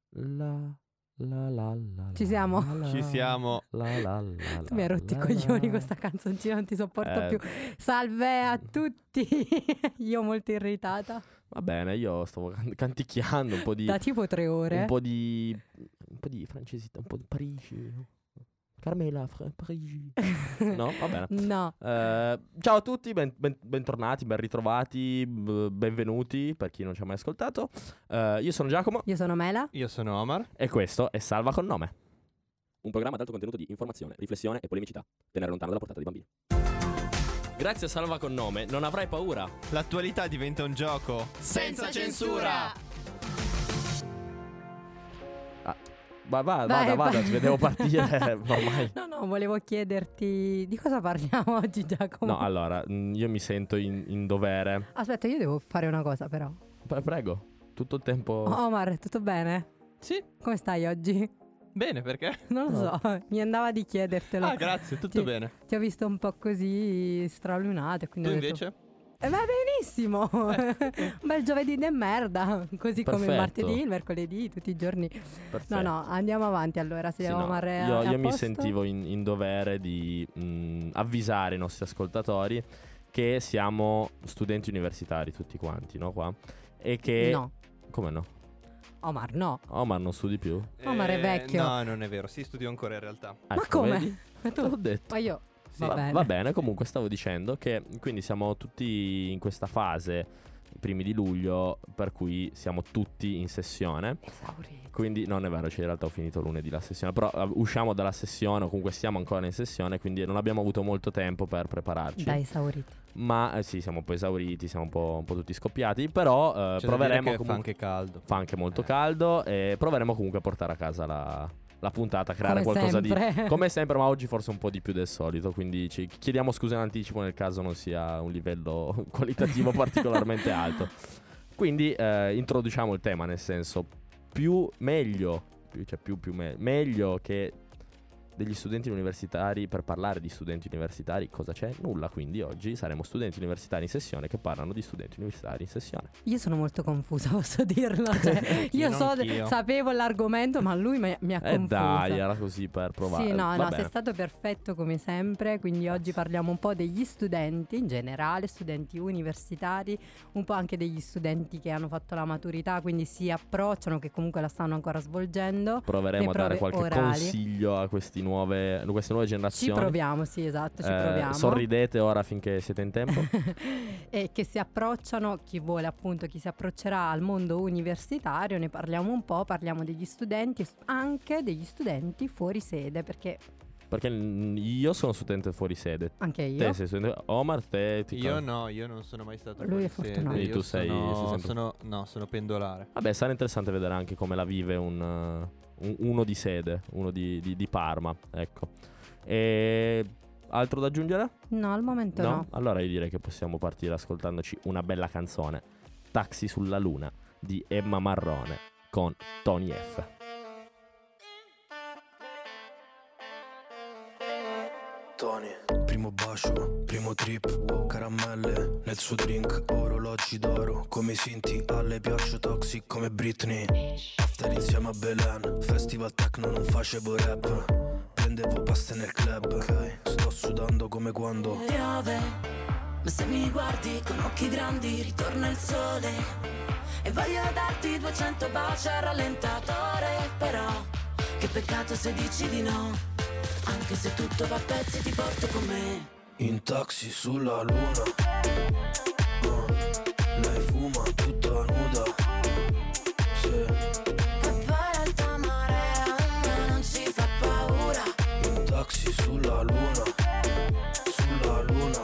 Ci siamo? Ci siamo. Tu mi hai rotti i coglioni questa canzoncina, non ti sopporto più. Salve a tutti. Io molto irritata. Va bene, io stavo canticchiando un po' di... Da tipo 3 ore. Un po' di francesità, un po' di Parigi. Carmela, Parigi. No? Va bene. No. Ciao a tutti, bentornati, ben ritrovati, benvenuti per chi non ci ha mai ascoltato. Io sono Giacomo. Io sono Mela. Io sono Omar. E questo è Salva con Nome. Un programma ad alto contenuto di informazione, riflessione e polemicità. Tenere lontano dalla portata dei bambini. Grazie a Salva con Nome non avrai paura. L'attualità diventa un gioco Senza censura. Vada, ci vedevo partire ormai. No, volevo chiederti di cosa parliamo oggi, Giacomo. No, allora, io mi sento in dovere. Aspetta, io devo fare una cosa però. Prego, tutto il tempo. Omar, tutto bene? Sì, Come stai oggi? bene, perché? Non lo so, mi andava di chiedertelo. Ah, grazie, tutto bene. Ti ho visto un po' così stralunato, quindi Tu ho detto... invece? Va benissimo. Un bel giovedì de merda. Così come il martedì, il mercoledì, tutti i giorni. Perfetto. No, andiamo avanti allora. Se Omar è io a mi posto. sentivo in dovere di avvisare i nostri ascoltatori che siamo studenti universitari tutti quanti, no? Qua. E che... No. Come no? Omar, no. Omar non studi più? Omar è vecchio. No, non è vero, sì, studio ancora in realtà. Ma come? Vedi? Ma Te l'ho detto. Ma io... Sì. Va bene, comunque stavo dicendo che quindi siamo tutti in questa fase, i primi di luglio, per cui siamo tutti in sessione. Esauriti. Quindi non è vero, in realtà ho finito lunedì la sessione, però usciamo dalla sessione o comunque siamo ancora in sessione, quindi non abbiamo avuto molto tempo per prepararci. Dai, esauriti. Ma sì, siamo un po' esauriti, siamo un po' tutti scoppiati, però C'è proveremo da dire che comunque... fa anche caldo. Fa anche molto caldo e proveremo comunque a portare a casa la puntata, a creare Come qualcosa sempre. di... Come sempre, ma oggi forse un po' di più del solito, quindi ci chiediamo scusa in anticipo nel caso non sia un livello qualitativo particolarmente alto. Quindi introduciamo il tema, nel senso meglio che degli studenti universitari. Per parlare di studenti universitari cosa c'è? Nulla, quindi oggi saremo studenti universitari in sessione che parlano di studenti universitari in sessione. Io sono molto confusa, posso dirlo. Cioè, io sapevo l'argomento, ma lui mi ha confusa. Dai, era così per provare. Sì, Va no, bene. sei stato perfetto come sempre. Quindi oggi parliamo un po' degli studenti in generale, studenti universitari, un po' anche degli studenti che hanno fatto la maturità, quindi si approcciano, che comunque la stanno ancora svolgendo. Proveremo a dare qualche orali. consiglio a queste nuove generazioni. Ci proviamo, sì, esatto, ci proviamo. Sorridete ora finché siete in tempo. E che si approcciano, chi vuole appunto, chi si approccerà al mondo universitario, ne parliamo un po', parliamo degli studenti, anche degli studenti fuori sede, perché io sono studente fuori sede. anche io. Te sei studente. Omar, Io no, io non sono mai stato Lui è fuori fortunato. sede. Quindi tu sei sempre... sono pendolare. Vabbè, sarà interessante vedere anche come la vive uno di sede, uno di Parma, ecco. E altro da aggiungere? No, al momento no. Allora io direi che possiamo partire ascoltandoci una bella canzone, Taxi sulla Luna di Emma Marrone con Tony F. Tony, primo bacio, primo trip, caramelle nel suo drink, orologi d'oro, come Sinti, alle piaccio toxic come Britney. After insieme a Belen, festival techno non facevo rap, prendevo paste nel club, okay. Sto sudando come quando piove, ma se mi guardi con occhi grandi ritorna il sole e voglio darti 200 baci al rallentatore, però che peccato se dici di no. Anche se tutto va a pezzi ti porto con me. in taxi sulla luna. Lei fuma tutta nuda. Sì. E poi l'alta marea ma non ci fa paura. In taxi sulla luna. Sulla luna.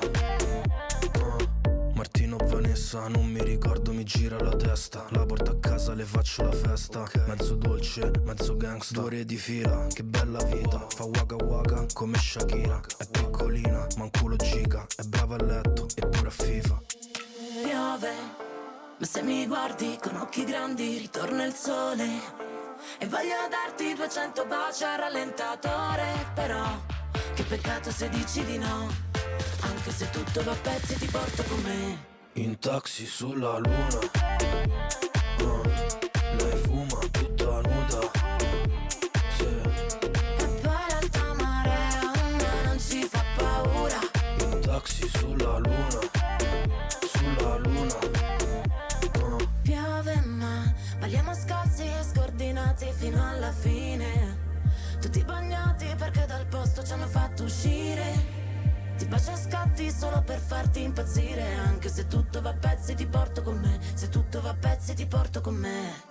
Martino Vanessa, non mi ricordo, mi gira la testa. La porto a casa, le faccio la festa, okay. Mezzo dolce, mezzo gangsta, 2 ore di fila, che bella vita. Fa waka waka come Shakira. È piccolina, ma un culo giga. È brava a letto, eppure a FIFA. Piove, ma se mi guardi con occhi grandi ritorna il sole e voglio darti 200 baci al rallentatore, però che peccato se dici di no. Anche se tutto va a pezzi ti porto con me. In taxi sulla luna. Lei fuma tutta nuda. scalzi e scordinati fino alla fine, tutti bagnati perché dal posto ci hanno fatto uscire. Ti bacio a scatti solo per farti impazzire, anche se tutto va a pezzi ti porto con me, se tutto va a pezzi ti porto con me.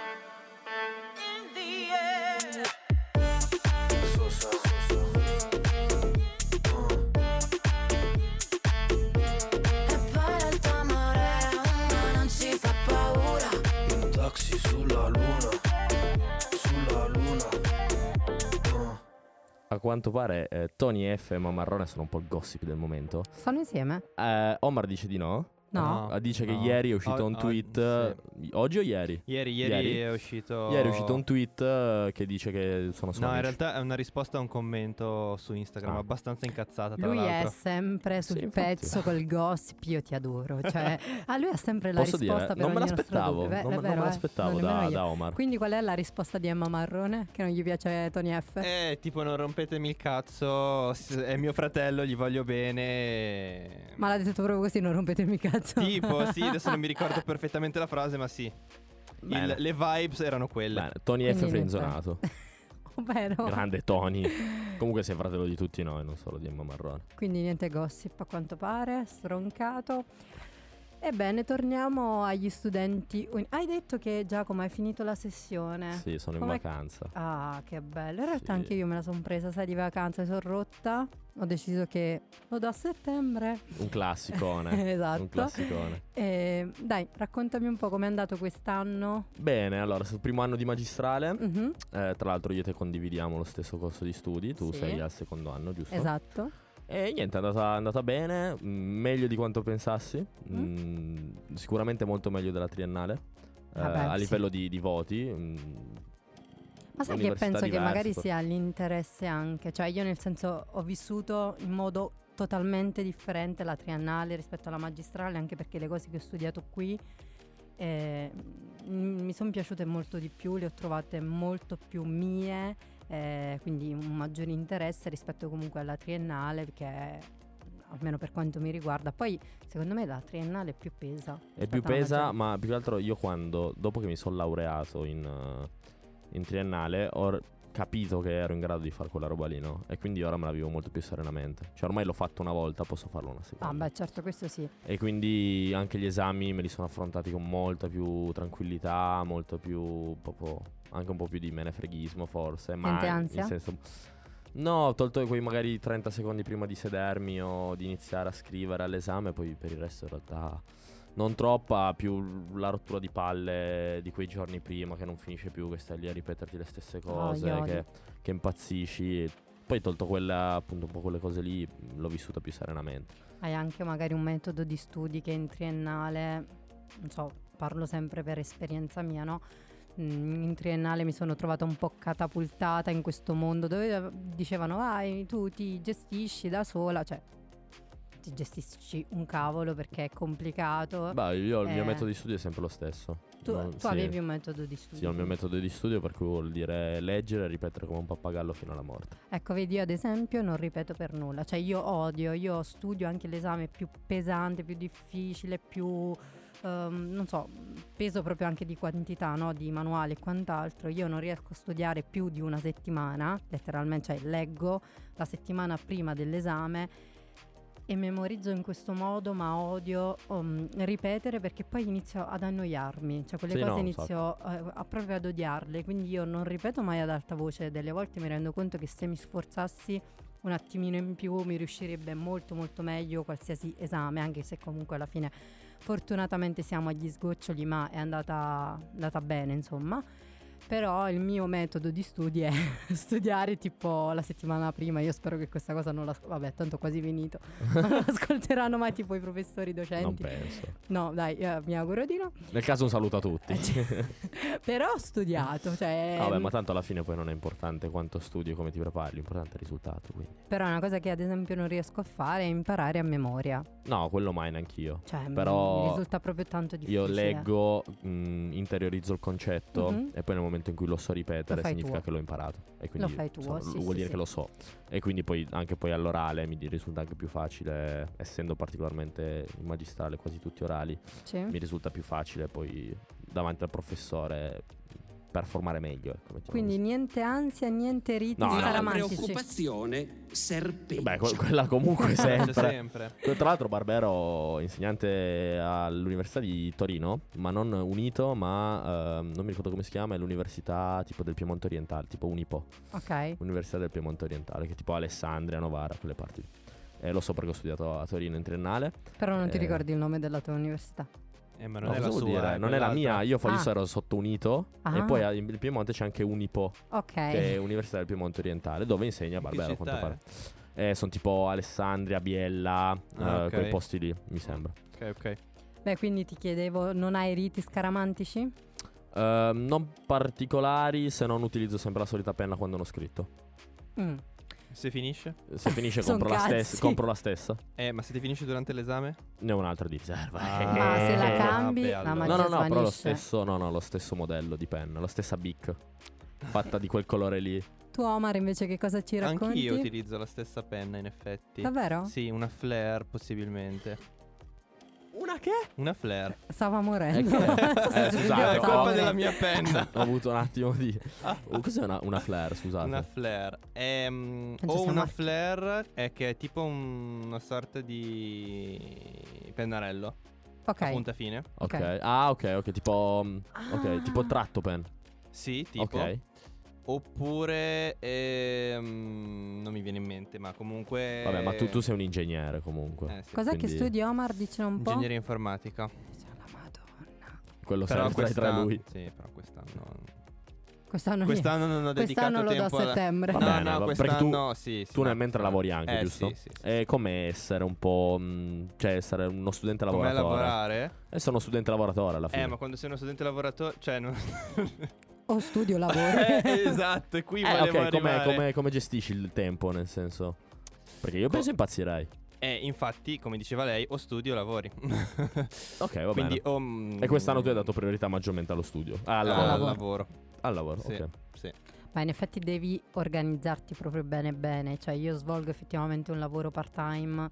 E poi l'alta marea, ma non ci fa paura. In taxi sulla luna, sulla luna. A quanto pare Tony F e Mamarrone sono un po' il gossip del momento. Stanno insieme? Omar dice di no. No. Dice che No. ieri è uscito un tweet. Oggi o ieri? Ieri è uscito. Ieri è uscito un tweet che dice che sono No, in amici. realtà è una risposta a un commento su Instagram, Ah. abbastanza incazzata tra Lui è l'altro. sempre sul Sì, infatti. pezzo col gossip, io ti adoro. Cioè, lui ha sempre la Posso risposta dire, per non me ogni nostro l'aspettavo. dubbio. Non È me vero, l'aspettavo non nemmeno io. da Omar. Quindi qual è la risposta di Emma Marrone? Che non gli piace Tony F? Tipo non rompetemi il cazzo, è mio fratello, gli voglio bene. Ma l'ha detto proprio così, non rompetemi il cazzo. Tipo, sì, adesso non mi ricordo perfettamente la frase, ma sì. Bene. Le vibes erano quelle. Bene, Tony F Quindi frenzonato. Vero. Grande Tony. Comunque sei fratello di tutti noi, non solo di Emma Marrone. Quindi niente gossip a quanto pare, stroncato. Ebbene, torniamo agli studenti. Hai detto che Giacomo hai finito la sessione. Sì, sono in Com'è- vacanza. Ah, che bello. In realtà Sì. anche io me la sono presa, sai, di vacanza, mi sono rotta. Ho deciso che lo do a settembre. Un classicone. Esatto. Un classicone. Dai, raccontami un po' com'è andato quest'anno. Bene, allora, sul primo anno di magistrale. Mhm, Tra l'altro io e te condividiamo lo stesso corso di studi. Tu Sì. sei al secondo anno, giusto? esatto. E niente, è andata bene, meglio di quanto pensassi, sicuramente molto meglio della triennale, Vabbè, a sì. livello di voti. Ma sai che università penso che diverse, magari poi. sia l'interesse anche. Cioè io nel senso ho vissuto in modo totalmente differente la triennale rispetto alla magistrale, anche perché le cose che ho studiato qui mi sono piaciute molto di più, le ho trovate molto più mie, quindi un maggiore interesse rispetto comunque alla triennale, perché almeno per quanto mi riguarda. Poi secondo me la triennale è più pesa. È più pesa, ma più che altro io dopo che mi sono laureato in triennale, ho capito che ero in grado di fare quella roba lì, no? E quindi ora me la vivo molto più serenamente. Cioè ormai l'ho fatto una volta, posso farlo una seconda. Ah beh, certo, questo sì. E quindi anche gli esami me li sono affrontati con molta più tranquillità, molto più proprio, anche un po' più di menefreghismo forse. Ma Sente ansia? in senso, no, ho tolto quei magari 30 secondi prima di sedermi o di iniziare a scrivere all'esame, poi per il resto in realtà non troppa, più la rottura di palle di quei giorni prima che non finisce più, che stai lì a ripeterti le stesse cose, io odio. che impazzisci. Poi tolto quella, appunto un po' quelle cose lì, l'ho vissuta più serenamente. Hai anche magari un metodo di studi che in triennale, non so, parlo sempre per esperienza mia, no? In triennale mi sono trovata un po' catapultata in questo mondo dove dicevano vai, tu ti gestisci da sola, cioè ti gestisci un cavolo perché è complicato. Beh, io il mio Eh. metodo di studio è sempre lo stesso. Tu Sì. avevi un metodo di studio. Sì, ho il mio metodo di studio, per cui vuol dire leggere e ripetere come un pappagallo fino alla morte. Ecco, vedi, io ad esempio non ripeto per nulla. Cioè io studio anche l'esame più pesante, più difficile, più non so, peso proprio anche di quantità, no? Di manuali e quant'altro. Io non riesco a studiare più di una settimana, letteralmente, cioè leggo la settimana prima dell'esame e memorizzo in questo modo, ma odio ripetere, perché poi inizio ad annoiarmi, cioè quelle Sì, cose no, inizio a proprio ad odiarle, quindi io non ripeto mai ad alta voce. Delle volte mi rendo conto che se mi sforzassi un attimino in più mi riuscirebbe molto molto meglio qualsiasi esame, anche se comunque alla fine fortunatamente siamo agli sgoccioli, ma è andata bene, insomma. Però il mio metodo di studi è studiare tipo la settimana prima. Io spero che questa cosa non la... Vabbè, tanto è quasi finito. Non lo ascolteranno mai tipo i professori, i docenti. Non penso. No, dai, mi auguro di no. Nel caso un saluto a tutti. Però ho studiato, cioè... Vabbè, ma tanto alla fine poi non è importante quanto studi e come ti prepari, l'importante è il risultato, quindi. Però è una cosa che ad esempio non riesco a fare è imparare a memoria. No, quello mai neanch'io. Cioè Però mi risulta proprio tanto difficile. Io leggo, interiorizzo il concetto Mhm. e poi nel momento momento in cui lo so ripetere Lo fai significa tuo. che l'ho imparato. E quindi Lo fai tuo, sì, vuol sì, dire sì. che lo so. E quindi poi anche poi all'orale mi risulta anche più facile, essendo particolarmente in magistrale quasi tutti orali, Sì. mi risulta più facile poi davanti al professore performare meglio. Ecco, mettiamo Quindi così. niente ansia, niente riti No, no. La scaramantici. preoccupazione serpeggia. Beh, quella comunque sempre. sempre. Tra l'altro Barbero insegnante all'Università di Torino, ma non Unito, ma non mi ricordo come si chiama, è l'università tipo del Piemonte Orientale, tipo Unipo, Ok. Università del Piemonte Orientale, che è tipo Alessandria, Novara, quelle parti. Lo so perché ho studiato a Torino in triennale. Però non ti ricordi il nome della tua università? Ma No, non è la cosa vuol sua, dire? Non è la mia, io ero sotto Unito Ah. e poi in Piemonte c'è anche Unipo, Ok. che è Università del Piemonte Orientale, dove insegna In che Barbero a quanto città pare. Sono tipo Alessandria, Biella, Ok. quei posti lì, mi sembra. Ok. Beh, quindi ti chiedevo, non hai riti scaramantici? Non particolari, se non utilizzo sempre la solita penna quando non ho scritto. Mm. Se finisce? Se finisce Son compro la cazzi. stessa. Compro la stessa. Ma se ti finisce durante l'esame? Ne ho un'altra di riserva. Ah, se la cambi, vabbè, la allora. magia No, però lo svanisce. stesso, lo stesso modello di penna, la stessa Bic, fatta di quel colore lì. Tu Omar invece che cosa ci racconti? Anch'io utilizzo la stessa penna, in effetti. Davvero? Sì, una flare possibilmente. Una che? Una flare. Stava morendo. Scusate, È colpa della mia penna. Ho avuto un attimo di... cos'è una flare, scusate? Una flare. Penso O sia una marchi. flare che è tipo una sorta di pennarello a Ok. punta fine. Ok. Ah, ok, tipo... Ok, tipo tratto pen. Sì, tipo. Ok. Oppure non mi viene in mente, ma comunque. Vabbè, ma tu sei un ingegnere comunque. Sì. Cos'è che Quindi- studi Omar? Dicelo un po'. Ingegneria informatica. La Madonna. Quello Però serve tra quest'anno. lui. Sì, però quest'anno. Quest'anno, Quest'anno non ho dedicato Quest'anno lo do a tempo alla- settembre. Va No, bene, no, perché quest'anno sì. Tu nel mentre lavori anche, Eh, giusto? Sì, sì. E come essere un po'... cioè essere uno studente Com'è lavoratore? lavorare? Essere uno studente lavoratore alla fine. Ma quando sei uno studente lavoratore, cioè non... O studio lavoro. esatto, e qui volevo ok, arrivare. come gestisci il tempo, nel senso? Perché io penso impazzirei. Infatti, come diceva lei, o studio o lavori. Ok, va Quindi bene. E quest'anno tu hai dato priorità maggiormente allo studio. Al al lavoro. lavoro. Al lavoro, Sì, ok. sì. Ma in effetti devi organizzarti proprio bene bene. Cioè io svolgo effettivamente un lavoro part time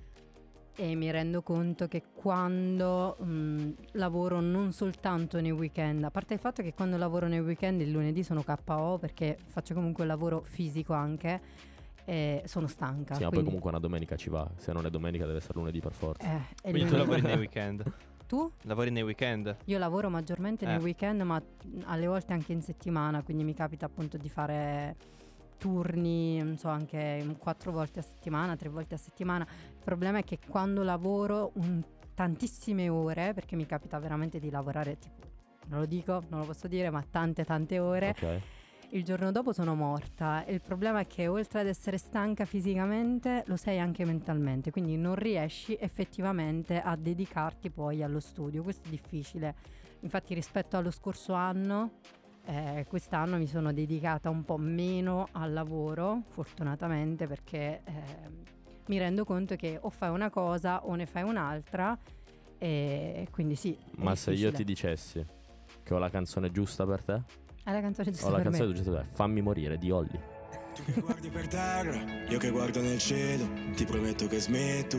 e mi rendo conto che quando lavoro non soltanto nei weekend, a parte il fatto che quando lavoro nei weekend il lunedì sono KO perché faccio comunque un lavoro fisico anche e sono stanca. Sì, ma poi quindi- comunque una domenica ci va. Se non è domenica deve essere lunedì per forza. e Quindi il tu lunedì- lavori nei weekend. Tu? Lavori nei weekend? Io lavoro maggiormente nei Eh. weekend, ma alle volte anche in settimana, quindi mi capita appunto di fare turni, non so, anche 4 volte a settimana, 3 volte a settimana. Il problema è che quando lavoro tantissime ore, perché mi capita veramente di lavorare tipo, non lo dico, non lo posso dire, ma tante ore, Ok. il giorno dopo sono morta. E il problema è che oltre ad essere stanca fisicamente, lo sei anche mentalmente, quindi non riesci effettivamente a dedicarti poi allo studio. Questo è difficile. Infatti rispetto allo scorso anno, quest'anno mi sono dedicata un po' meno al lavoro, fortunatamente, perché mi rendo conto che o fai una cosa o ne fai un'altra, e quindi sì. è Ma se io difficile. ti dicessi che ho la canzone giusta per te? È la canzone giusta Ho la per canzone me. giusta per te. Fammi morire di Olli. Tu che guardi per terra, io che guardo nel cielo, ti prometto che smetto.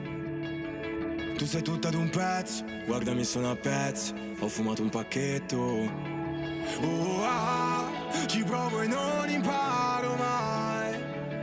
Tu sei tutta d'un pezzo, guardami sono a pezzi, ho fumato un pacchetto. Ci provo e non imparo mai.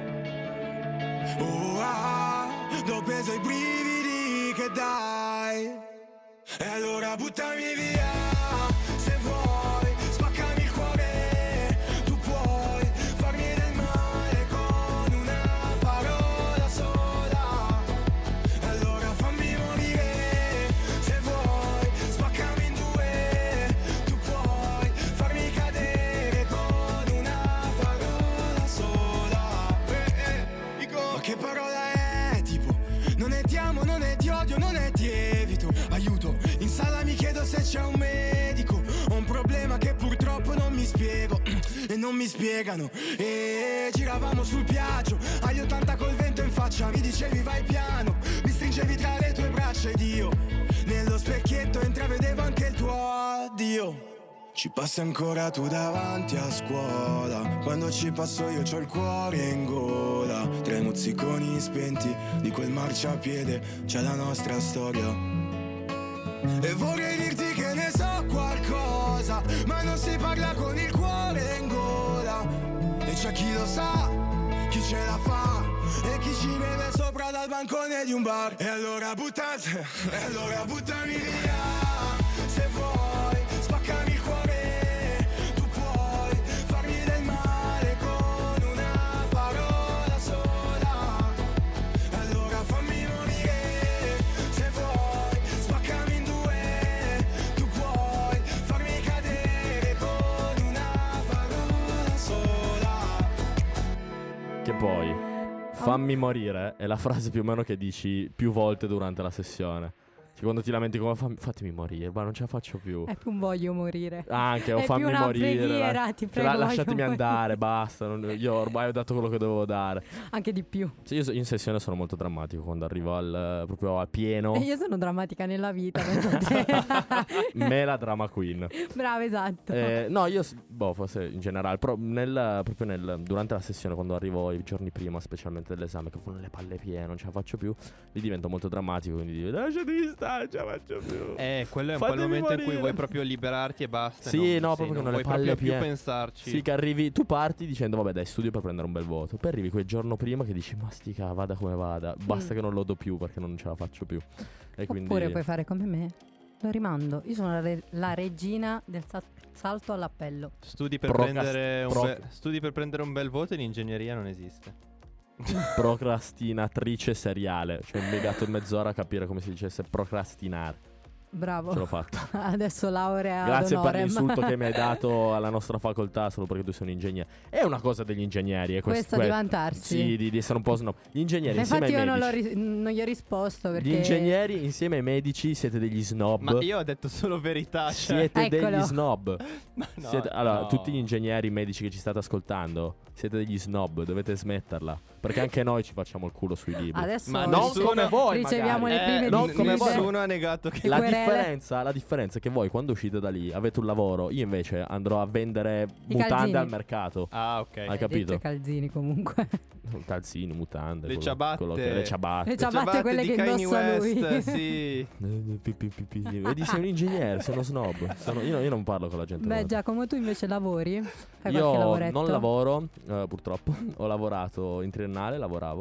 Do peso ai brividi che dai. E allora buttami via, se vuoi, spaccami il cuore. Tu puoi farmi del male con una parola sola. E allora fammi morire, se vuoi, spaccami in due. Tu puoi farmi cadere con una parola sola. Ma che parola è? Tipo, non è ti amo, non è ti odio, non è ti evito. Aiuto, in sala mi chiedo se c'è un medico. Ho un problema che purtroppo non mi spiego e non mi spiegano. E giravamo sul piaggio agli 80 col vento in faccia. Mi dicevi vai piano, mi stringevi tra le tue braccia ed io nello specchietto intravedevo anche il tuo addio. Ci passi ancora tu davanti a scuola, quando ci passo io c'ho il cuore in gola. 3 mozziconi spenti di quel marciapiede, c'è la nostra storia. E vorrei dirti che ne so qualcosa, ma non si parla con il cuore in gola. E c'è chi lo sa, chi ce la fa, e chi ci vede sopra dal bancone di un bar. E allora buttami via, se vuoi, spaccami il cuore. Tu puoi farmi del male con una parola sola. E allora fammi morire, se vuoi, spaccami in 2. Tu puoi farmi cadere con una parola sola. Che poi fammi morire è la frase più o meno che dici più volte durante la sessione. Cioè, quando ti lamenti come fatemi morire, ma non ce la faccio più. È più un voglio morire. Anche, o è fammi più una morire. preghiera, ti prego, lasciatemi voglio andare, basta. Io ormai ho dato quello che dovevo dare. Anche di più. Sì, io in sessione sono molto drammatico quando arrivo proprio a pieno. E io sono drammatica nella vita, penso a te. Me la drama queen. Bravo, esatto. No, io forse in generale, però durante la sessione, quando arrivo i giorni prima, specialmente dell'esame, che con le palle piene, non ce la faccio più, lì divento molto drammatico, quindi dico lasciatemi stare, non ce la faccio più. Quello è un po' il Fatemi momento in morire. cui vuoi proprio liberarti e basta. Sì, no, proprio che non non le vuoi palle proprio più piene. pensarci. Sì, che arrivi, tu parti dicendo vabbè dai, studio per prendere un bel voto. Poi arrivi quel giorno prima che dici ma stica, vada come vada, basta che non lo do più perché non ce la faccio più. E quindi Oppure puoi fare come me, lo rimando. Io sono la regina del salto all'appello. Studi per prendere un bel voto in ingegneria non esiste. procrastinatrice seriale. Cioè ho impiegato mezz'ora a capire come si dicesse procrastinare. Bravo. Ce l'ho fatta. Adesso laurea Grazie per ad honorem. l'insulto che mi hai dato alla nostra facoltà solo perché tu sei un ingegnere. È una cosa degli ingegneri. Questo di vantarsi. Sì, di essere un po' snob. Gli ingegneri insieme infatti ai io medici. non gli ho risposto perché Gli ingegneri insieme ai medici siete degli snob. Ma io ho detto solo verità. Siete Eccolo. degli snob. Ma no, Allora, no. tutti gli ingegneri medici che ci state ascoltando, siete degli snob, dovete smetterla. Perché anche noi ci facciamo il culo sui libri. adesso Ma non nessuno- come voi, riceviamo magari. le prime non come diffide. voi. Nessuno ha negato che La querele. differenza è che voi quando uscite da lì avete un lavoro, io invece andrò a vendere I mutande calzini. al mercato. Ah, ok. Hai capito? Detto i calzini comunque. Calzini, mutande, Le ciabatte. le ciabatte. Le ciabatte quelle di che Kanye indossa lui. West, sì. Vedi, sei un ingegnere, sei uno snob. Io non parlo con la gente. Beh, come te. Giacomo, tu invece lavori? Fai qualche Io lavoretto? non lavoro, purtroppo. Ho lavorato in triennale, lavoravo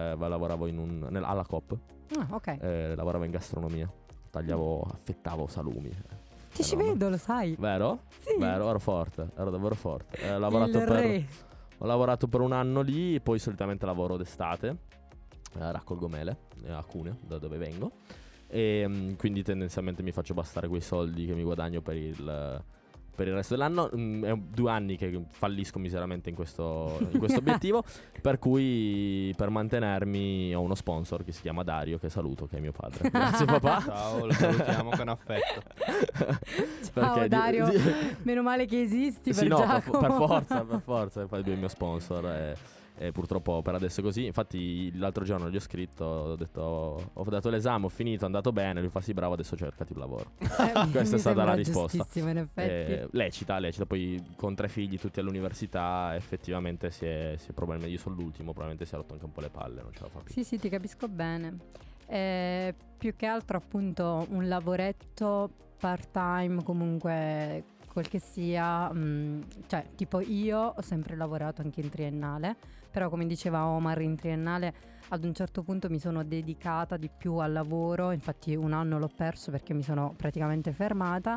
alla Coop. Ah, ok. Lavoravo in gastronomia. Affettavo salumi. Ti ci vedo, lo sai. Vero? Sì. Vero, ero forte, ero davvero forte. Il Ho lavorato per un anno lì, poi solitamente lavoro d'estate. Raccolgo mele a Cuneo, da dove vengo. E quindi tendenzialmente mi faccio bastare quei soldi che mi guadagno per il resto dell'anno. È 2 anni che fallisco miseramente in questo obiettivo. Per cui per mantenermi ho uno sponsor che si chiama Dario, che saluto, che è mio padre. Grazie papà. Ciao, lo salutiamo con affetto. Ciao Dario, meno male che esisti Sì, per no, Giacomo. per forza, lui è il mio sponsor e purtroppo per adesso è così. Infatti l'altro giorno gli ho scritto, ho detto ho dato l'esame, ho finito, è andato bene. Lui fa sì, bravo, adesso cercati un lavoro. Questa è stata la risposta. Giustissimo, in effetti. Lecita, poi con 3 figli tutti all'università effettivamente si è probabilmente, io sono l'ultimo, probabilmente si è rotto anche un po' le palle, non ce la fa più. Sì, ti capisco bene. Più che altro appunto un lavoretto part time, comunque quel che sia, cioè tipo io ho sempre lavorato anche in triennale, però come diceva Omar, in triennale ad un certo punto mi sono dedicata di più al lavoro, infatti un anno l'ho perso perché mi sono praticamente fermata.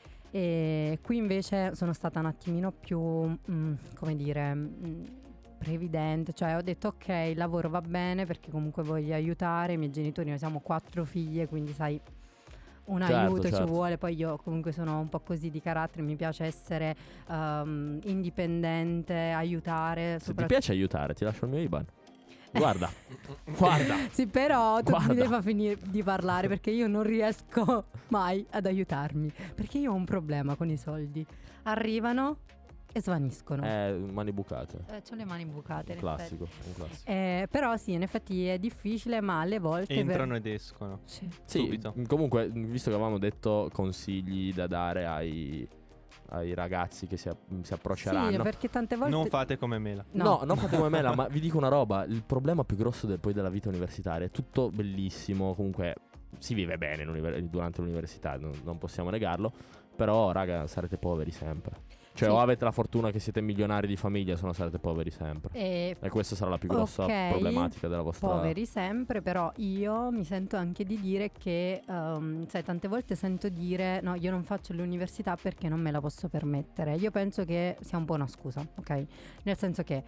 E qui invece sono stata un attimino più, come dire, previdente, cioè ho detto ok, il lavoro va bene perché comunque voglio aiutare i miei genitori, noi siamo 4 figlie, quindi sai, un aiuto ci vuole. Poi io comunque sono un po' così di carattere, mi piace essere indipendente, aiutare. Se ti piace aiutare, ti lascio il mio IBAN. Guarda. Sì, però tu Guarda. mi devi far finire di parlare perché io non riesco mai ad aiutarmi, perché io ho un problema con i soldi. Arrivano e svaniscono. Mani bucate. C'ho le mani bucate. Un in classico. però sì, in effetti è difficile, ma alle volte Entrano ed escono. Sì. Sì, Subito. comunque, visto che avevamo detto consigli da dare ai ai ragazzi che si approcceranno. Sì, perché tante volte Non fate come Mela. No, non fate come Mela, ma vi dico una roba, il problema più grosso poi della vita universitaria è tutto bellissimo, comunque si vive bene durante l'università, non possiamo negarlo, però raga, sarete poveri sempre. Cioè Sì. o avete la fortuna che siete milionari di famiglia, se no sarete poveri sempre. E questa sarà la più grossa problematica della vostra... Poveri sempre, però io mi sento anche di dire che, sai, tante volte sento dire no, io non faccio l'università perché non me la posso permettere. Io penso che sia un po' una scusa, ok? Nel senso che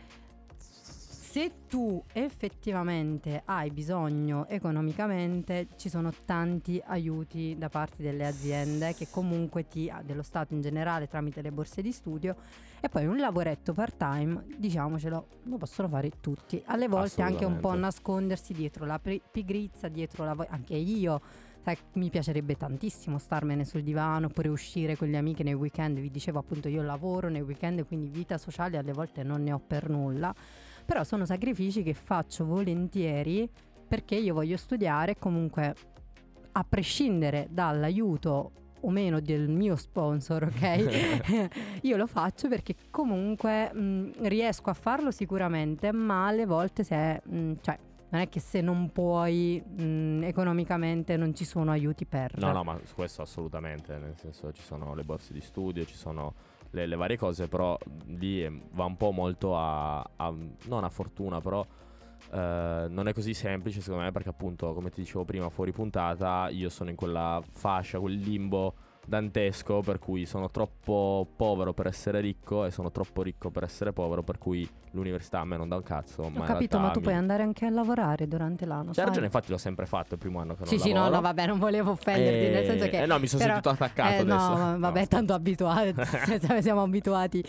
se tu effettivamente hai bisogno economicamente, ci sono tanti aiuti da parte delle aziende che comunque dello Stato in generale tramite le borse di studio, e poi un lavoretto part time, diciamocelo, lo possono fare tutti. Alle volte anche un po' nascondersi dietro la pigrizia, dietro la anche io. Sai, mi piacerebbe tantissimo starmene sul divano oppure uscire con le amiche nei weekend. Vi dicevo appunto, io lavoro nei weekend, quindi vita sociale alle volte non ne ho per nulla. Però sono sacrifici che faccio volentieri perché io voglio studiare, comunque a prescindere dall'aiuto o meno del mio sponsor, ok? Io lo faccio perché comunque riesco a farlo sicuramente, ma alle volte cioè non è che se non puoi economicamente non ci sono aiuti per... No, ma su questo assolutamente, nel senso ci sono le borse di studio, ci sono le varie cose, però lì va un po' molto a non a fortuna, però non è così semplice secondo me, perché appunto come ti dicevo prima fuori puntata, io sono in quella fascia, quel limbo dantesco per cui sono troppo povero per essere ricco e sono troppo ricco per essere povero, per cui l'università a me non dà un cazzo. Ho capito, ma tu puoi andare anche a lavorare durante l'anno. C'è ragione, infatti l'ho sempre fatto il primo anno che non lavoro. Sì, no, vabbè, non volevo offenderti, nel senso che... no, mi sono sentito attaccato adesso. No, vabbè, tanto abituati, siamo abituati.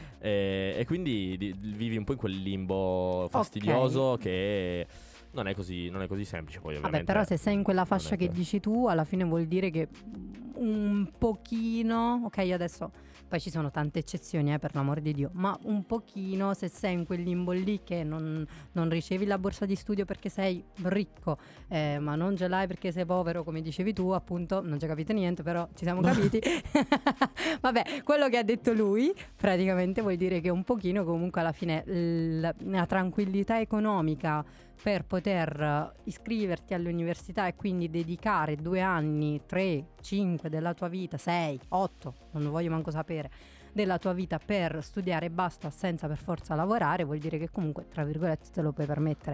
E quindi vivi un po' in quel limbo fastidioso che... Non è così semplice poi ovviamente. Vabbè, però se sei in quella fascia che dici tu, alla fine vuol dire che un pochino, ok, adesso poi ci sono tante eccezioni per l'amor di Dio, ma un pochino, se sei in quel limbo lì che non ricevi la borsa di studio perché sei ricco, ma non ce l'hai perché sei povero, come dicevi tu, appunto, non ci capite niente, però ci siamo capiti. Vabbè, quello che ha detto lui praticamente vuol dire che un pochino comunque alla fine la tranquillità economica per poter iscriverti all'università e quindi dedicare 2 anni, 3, 5 della tua vita, 6, 8, non lo voglio manco sapere, della tua vita per studiare e basta, senza per forza lavorare, vuol dire che comunque tra virgolette te lo puoi permettere.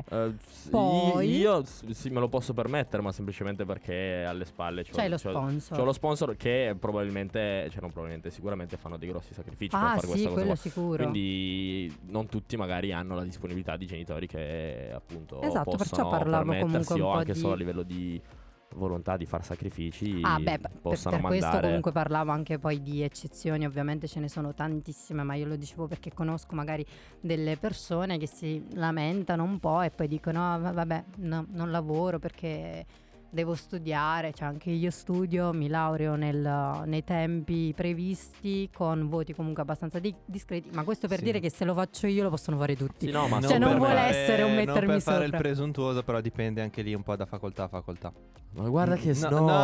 Poi io sì, me lo posso permettere, ma semplicemente perché alle spalle c'ho lo sponsor che probabilmente, cioè non probabilmente, sicuramente fanno dei grossi sacrifici per fare questa cosa quello qua. sicuro. Quindi non tutti magari hanno la disponibilità di genitori che appunto esatto, perciò possono parlavo permettersi comunque un o po' anche di... solo a livello di volontà di far sacrifici, per possano mandare. questo comunque parlavo anche poi di eccezioni, ovviamente ce ne sono tantissime, ma io lo dicevo perché conosco magari delle persone che si lamentano un po' e poi dicono vabbè, no, non lavoro perché devo studiare, cioè anche io studio, mi laureo nei tempi previsti con voti comunque abbastanza discreti, ma questo per dire che se lo faccio io lo possono fare tutti. Sì, no, ma cioè non vuole essere un mettermi per sopra. fare il presuntuoso, però dipende anche lì un po' da facoltà a facoltà. Ma guarda che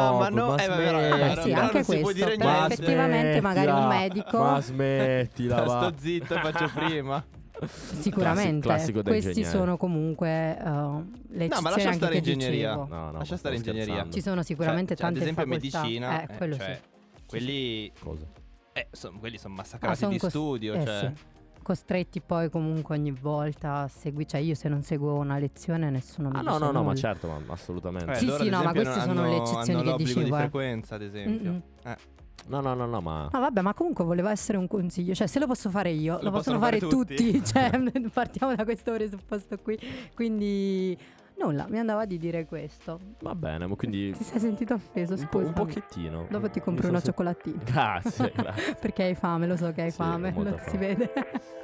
sì, anche questo, però effettivamente magari un medico. Ma smettila, va. Sto zitto e faccio prima. Sicuramente classico questi sono comunque le eccezioni, ma lascia anche stare che ingegneria. dicevo. Lascia stare ingegneria. Ci sono sicuramente tante ad esempio facoltà. medicina, quello cioè, sì. quelli cosa? Quelli sono massacrati di studio, cioè. Sì. Costretti poi comunque ogni volta a seguire, cioè io se non seguo una lezione nessuno mi dice no, nulla. ma certo, ma assolutamente. Sì, sì, no, ma queste sono le eccezioni hanno che l'obbligo dicevo. di frequenza, ad esempio. No, ma... Ma vabbè, ma comunque voleva essere un consiglio. Cioè, se lo posso fare io, lo possono fare tutti. Cioè, partiamo da questo presupposto qui. Quindi, nulla, mi andava di dire questo. Va bene, ma quindi... Ti sei sentito offeso, scusa. Un pochettino. Dopo ti compro una cioccolattina. Grazie. Perché hai fame, lo so che hai fame, si vede.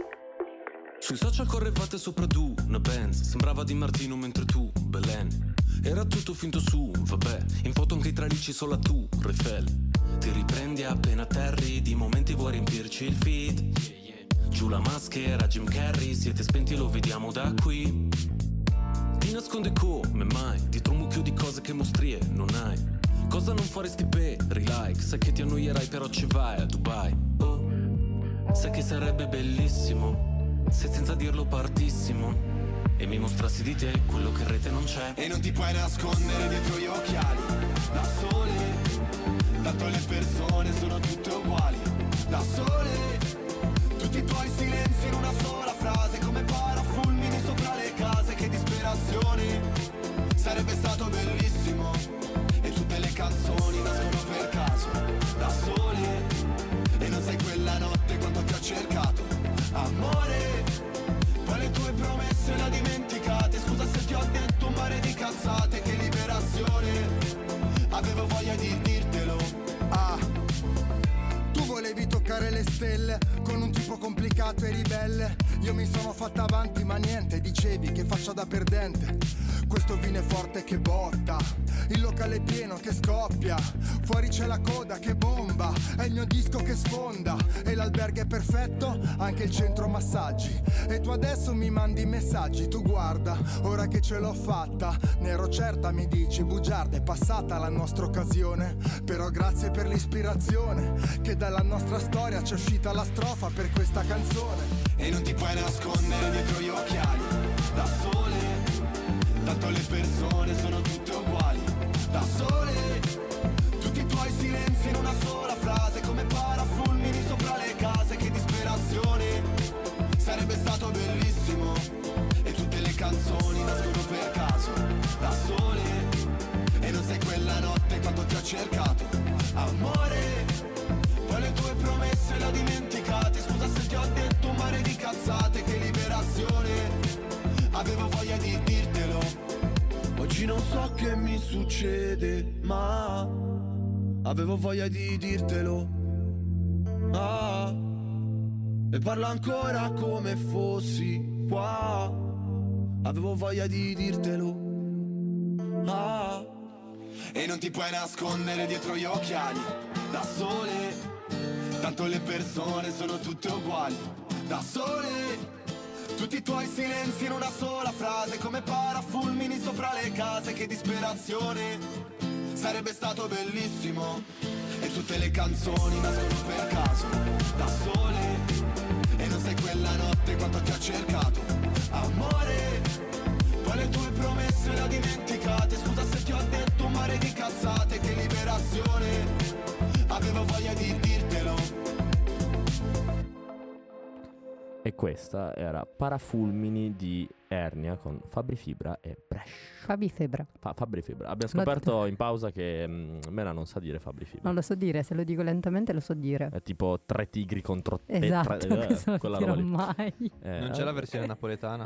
Sui social correvate sopra tu, una Benz. Sembrava Di Martino mentre tu, Belen. Era tutto finto su, vabbè. In foto anche i tralicci solo a tu, Refel. Ti riprendi appena atterri, di momenti vuoi riempirci il feed. Giù la maschera, Jim Carrey, siete spenti, lo vediamo da qui. Ti nasconde come mai, dietro un mucchio di cose che mostrie non hai. Cosa non faresti per like? Sai che ti annoierai però ci vai a Dubai. Oh. Sai che sarebbe bellissimo se senza dirlo partissimo e mi mostrassi di te quello che in rete non c'è. E non ti puoi nascondere dietro gli occhiali, da sole, tanto le persone sono tutte uguali, da sole, tutti i tuoi silenzi in una sola frase, come parafulmini sopra le case, che disperazione, sarebbe stato bellissimo, e tutte le canzoni nascono per caso, da sole, e non sai quella notte quanto ti ho cercato, amore, poi le tue promesse le ho dimenticate, scusa se ti ho detto un mare di cazzate, che liberazione, avevo voglia di dirtelo. Tu volevi toccare le stelle con un tipo complicato e ribelle. Io mi sono fatta avanti ma niente, dicevi che faccia da perdente. Questo vino è forte che botta, il locale è pieno che scoppia, fuori c'è la coda che bomba, è il mio disco che sfonda, e l'albergo è perfetto, anche il centro massaggi. E tu adesso mi mandi messaggi, tu guarda, ora che ce l'ho fatta, ne ero certa mi dici, bugiarda è passata la nostra occasione, però grazie per l'ispirazione, che dalla nostra storia c'è uscita la strofa per questa canzone. E non ti puoi nascondere dietro gli occhiali, da sole, tanto le persone sono tutte uguali, da sole, tutti i tuoi silenzi in una sola frase, come parafulmini sopra le case, che disperazione, sarebbe stato bellissimo, e tutte le canzoni nascono per caso, da sole, e non sai quella notte quanto ti ho cercato, amore, poi le tue promesse le ho dimenticate, scusa se ti ho detto un mare di cazzate, che liberazione, avevo voglia di dirtelo. Oggi non so che mi succede, ma avevo voglia di dirtelo. E parlo ancora come fossi qua, avevo voglia di dirtelo. E non ti puoi nascondere dietro gli occhiali, da sole, tanto le persone sono tutte uguali, da sole, tutti i tuoi silenzi in una sola frase, come parafulmini sopra le case, che disperazione, sarebbe stato bellissimo, e tutte le canzoni nascono per caso, da sole, e non sai quella notte quanto ti ho cercato, amore, poi le tue promesse le ho dimenticate, scusa se ti ho detto un mare di cazzate, che liberazione, avevo voglia di dirtelo. E questa era Parafulmini di Ernia con Fabri Fibra e Brescia. Fabri Fibra. Fabri Fibra. Abbiamo scoperto in pausa che Mela non sa dire Fabri Fibra. Non lo so dire, se lo dico lentamente lo so dire. È tipo 3 tigri contro te. Esatto, questo non dirò mai. Non c'è la versione napoletana?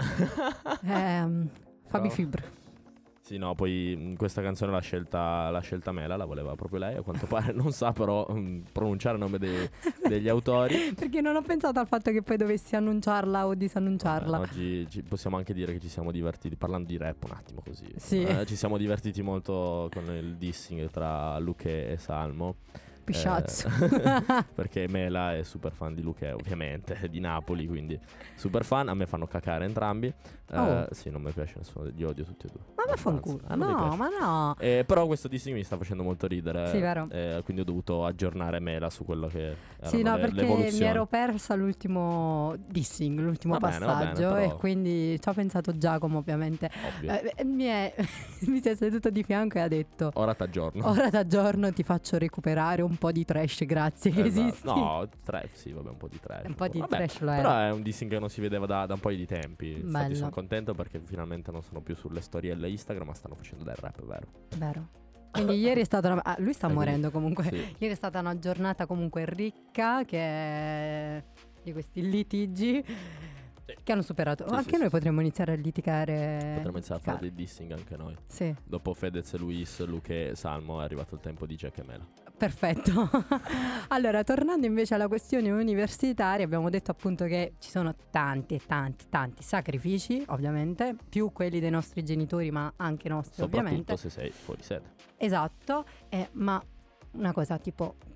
Fabri Fibra. Sì, no, poi questa canzone l'ha scelta Mela, la voleva proprio lei, a quanto pare non sa però pronunciare il nome degli autori. Perché non ho pensato al fatto che poi dovessi annunciarla o disannunciarla. Oggi possiamo anche dire che ci siamo divertiti, parlando di rap un attimo così. Sì. Ci siamo divertiti molto con il dissing tra Luché e Salmo. Pisciazzo. Perché Mela è super fan di Luché, ovviamente, di Napoli, quindi super fan. A me fanno cacare entrambi. Sì, non mi piace nessuno, li odio tutti e due. Ma vaffanculo. No, ma no. Però questo dissing mi sta facendo molto ridere. Sì, vero. Quindi ho dovuto aggiornare Mela su quello che era sì, no, perché l'evoluzione. mi ero persa l'ultimo dissing, l'ultimo passaggio, però... e quindi ci ho pensato Giacomo, ovviamente. Mi si è seduto di fianco e ha detto: ora t'aggiorno. Ora t'aggiorno, ti faccio recuperare un po' di trash, grazie che esisti. No, sì, vabbè, un po' di trash. Un po' di trash lo però era. è un dissing che non si vedeva da un po' di tempi. Infatti sono contento perché finalmente non sono più sulle storielle Instagram, ma stanno facendo del rap, vero? Quindi ieri è stata lui sta morendo comunque. Sì. Ieri è stata una giornata comunque ricca di questi litigi che hanno superato. Anche noi potremmo iniziare a litigare. Potremmo iniziare a fare dei dissing anche noi. Sì. Dopo Fedez, Luis, Luché e Salmo è arrivato il tempo di Jack e Mela. Perfetto. Allora, tornando invece alla questione universitaria, abbiamo detto appunto che ci sono tanti sacrifici, ovviamente, più quelli dei nostri genitori, ma anche nostri, soprattutto ovviamente. Se sei fuori sede. Esatto, ma una cosa tipo,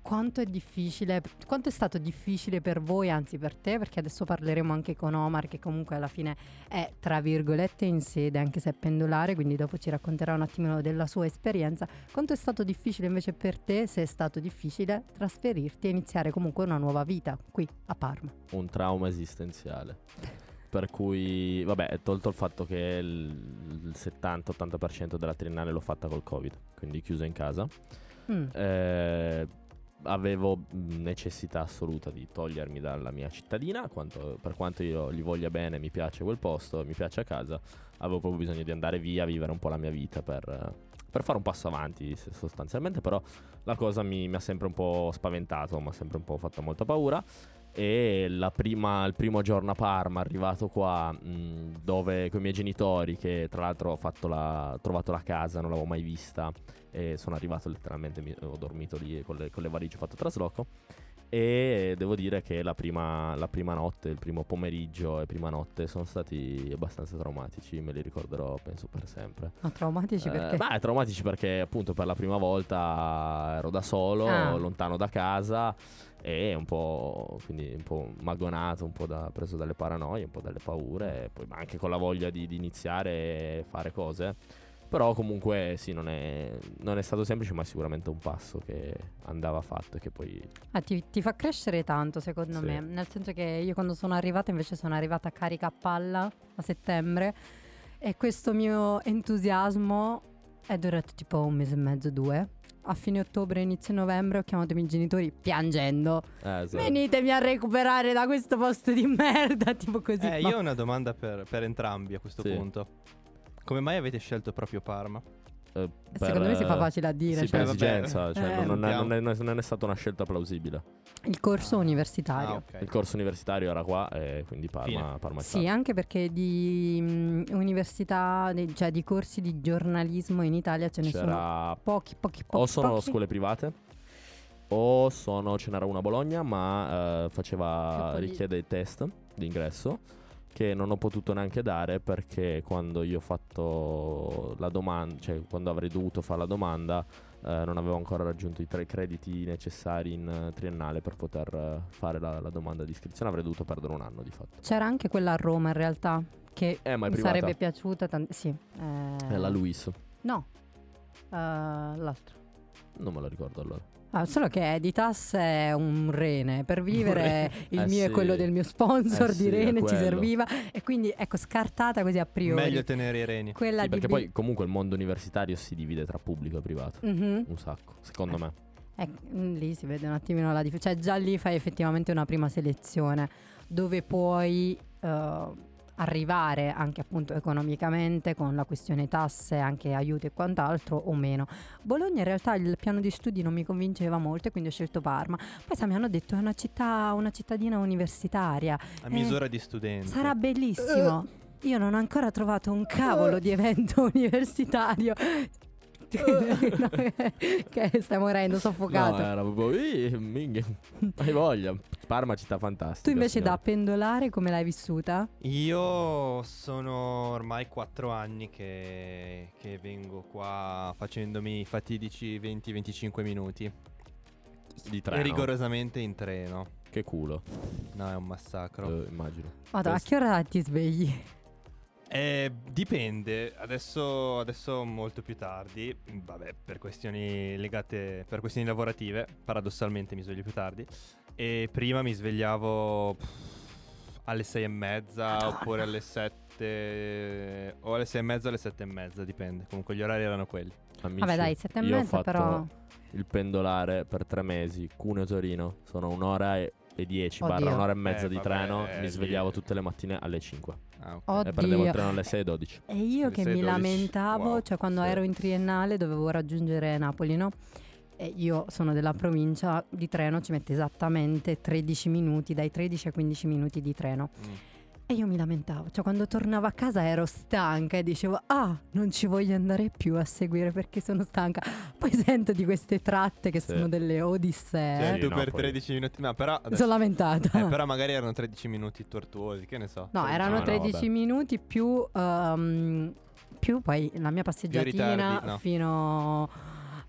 quanto è stato difficile per voi, anzi per te, perché adesso parleremo anche con Omar, che comunque alla fine è tra virgolette in sede, anche se è pendolare, quindi dopo ci racconterà un attimino della sua esperienza. Quanto è stato difficile invece per te, se è stato difficile, trasferirti e iniziare comunque una nuova vita qui a Parma? Un trauma esistenziale. Per cui, vabbè, tolto il fatto che il 70-80% della triennale l'ho fatta col Covid, quindi chiusa in casa. Avevo necessità assoluta di togliermi dalla mia cittadina, per quanto io gli voglia bene, mi piace quel posto, mi piace a casa, avevo proprio bisogno di andare via, vivere un po' la mia vita per fare un passo avanti sostanzialmente. Però la cosa mi ha sempre un po' spaventato, mi ha sempre un po' fatto molta paura. E il primo giorno a Parma, arrivato qua, dove con i miei genitori, che tra l'altro ho trovato la casa, non l'avevo mai vista, e sono arrivato letteralmente, ho dormito lì con le valigie, ho fatto trasloco. E devo dire che la prima notte, il primo pomeriggio e prima notte sono stati abbastanza traumatici, me li ricorderò penso per sempre. Ma traumatici perché? Traumatici perché appunto per la prima volta ero da solo, lontano da casa, e un po' magonato, un po' preso dalle paranoie, un po' dalle paure, e poi anche con la voglia di iniziare e fare cose. Però comunque sì, non è stato semplice, ma è sicuramente un passo che andava fatto e che poi... ti fa crescere tanto secondo me, nel senso che io quando sono arrivata invece sono arrivata carica a palla a settembre, e questo mio entusiasmo è durato tipo 1 mese e mezzo, 2. A fine ottobre, inizio novembre ho chiamato i miei genitori piangendo. Esatto. Venitemi a recuperare da questo posto di merda, tipo così. Io ho una domanda per entrambi a questo punto. Come mai avete scelto proprio Parma? Secondo me si fa facile a dire. Sì, per esigenza, non è stata una scelta plausibile. Il corso universitario. Okay. Il corso universitario era qua, e quindi Parma è sì, stata. Anche perché di università, cioè di corsi di giornalismo in Italia ce ne sono pochi. O sono scuole private, o ce n'era una a Bologna, ma richiede il test di ingresso, che non ho potuto neanche dare, perché quando io ho fatto la domanda, cioè quando avrei dovuto fare la domanda, non avevo ancora raggiunto i 3 crediti necessari in triennale per poter fare la domanda di iscrizione. Avrei dovuto perdere un anno di fatto. C'era anche quella a Roma in realtà, che mi sarebbe piaciuta sì. È la Luis. No, l'altro. Non me lo ricordo allora. Solo che Editas è un rene. Per vivere il mio e quello del mio sponsor di rene ci serviva, e quindi ecco, scartata così a priori. Meglio tenere i reni. Perché poi comunque il mondo universitario si divide tra pubblico e privato. Un sacco, secondo me. Lì si vede un attimino la differenza. Cioè già lì fai effettivamente una prima selezione, dove puoi arrivare anche appunto economicamente, con la questione tasse, anche aiuti e quant'altro, o meno. Bologna in realtà il piano di studi non mi convinceva molto, e quindi ho scelto Parma. Poi mi hanno detto è una cittadina universitaria a misura di studenti, sarà bellissimo. Io non ho ancora trovato un cavolo di evento universitario. Che stai morendo soffocato. No, era proprio hai voglia. Parma, città fantastica. Tu invece da pendolare come l'hai vissuta? Io sono ormai 4 anni che vengo qua facendomi fatidici 20-25 minuti di treno, rigorosamente in treno. Che culo. No, è un massacro. Immagino. A che ora ti svegli? Dipende, adesso molto più tardi, vabbè, per questioni lavorative, paradossalmente mi sveglio più tardi, e prima mi svegliavo alle 6:30, oppure alle 7, o alle 6:30 o alle 7:30, dipende, comunque gli orari erano quelli. Amici, vabbè dai, 7:30 però. Il pendolare per 3 mesi, Cuneo-Torino, sono 1:10 barra 1:30 di treno, mi svegliavo tutte le mattine alle 5. Okay. E prendevo il treno alle 6:12. E io che mi lamentavo, cioè quando ero in triennale dovevo raggiungere Napoli, no? E io sono della provincia, di treno ci mette esattamente 13 minuti, dai 13 ai 15 minuti di treno. E io mi lamentavo, cioè quando tornavo a casa ero stanca e dicevo non ci voglio andare più a seguire perché sono stanca. Poi sento di queste tratte che sono delle odissee. Cioè, tu per 13 minuti, no, però adesso, sono lamentata. Però magari erano 13 minuti tortuosi, che ne so. No, erano 13 minuti più poi la mia passeggiatina fino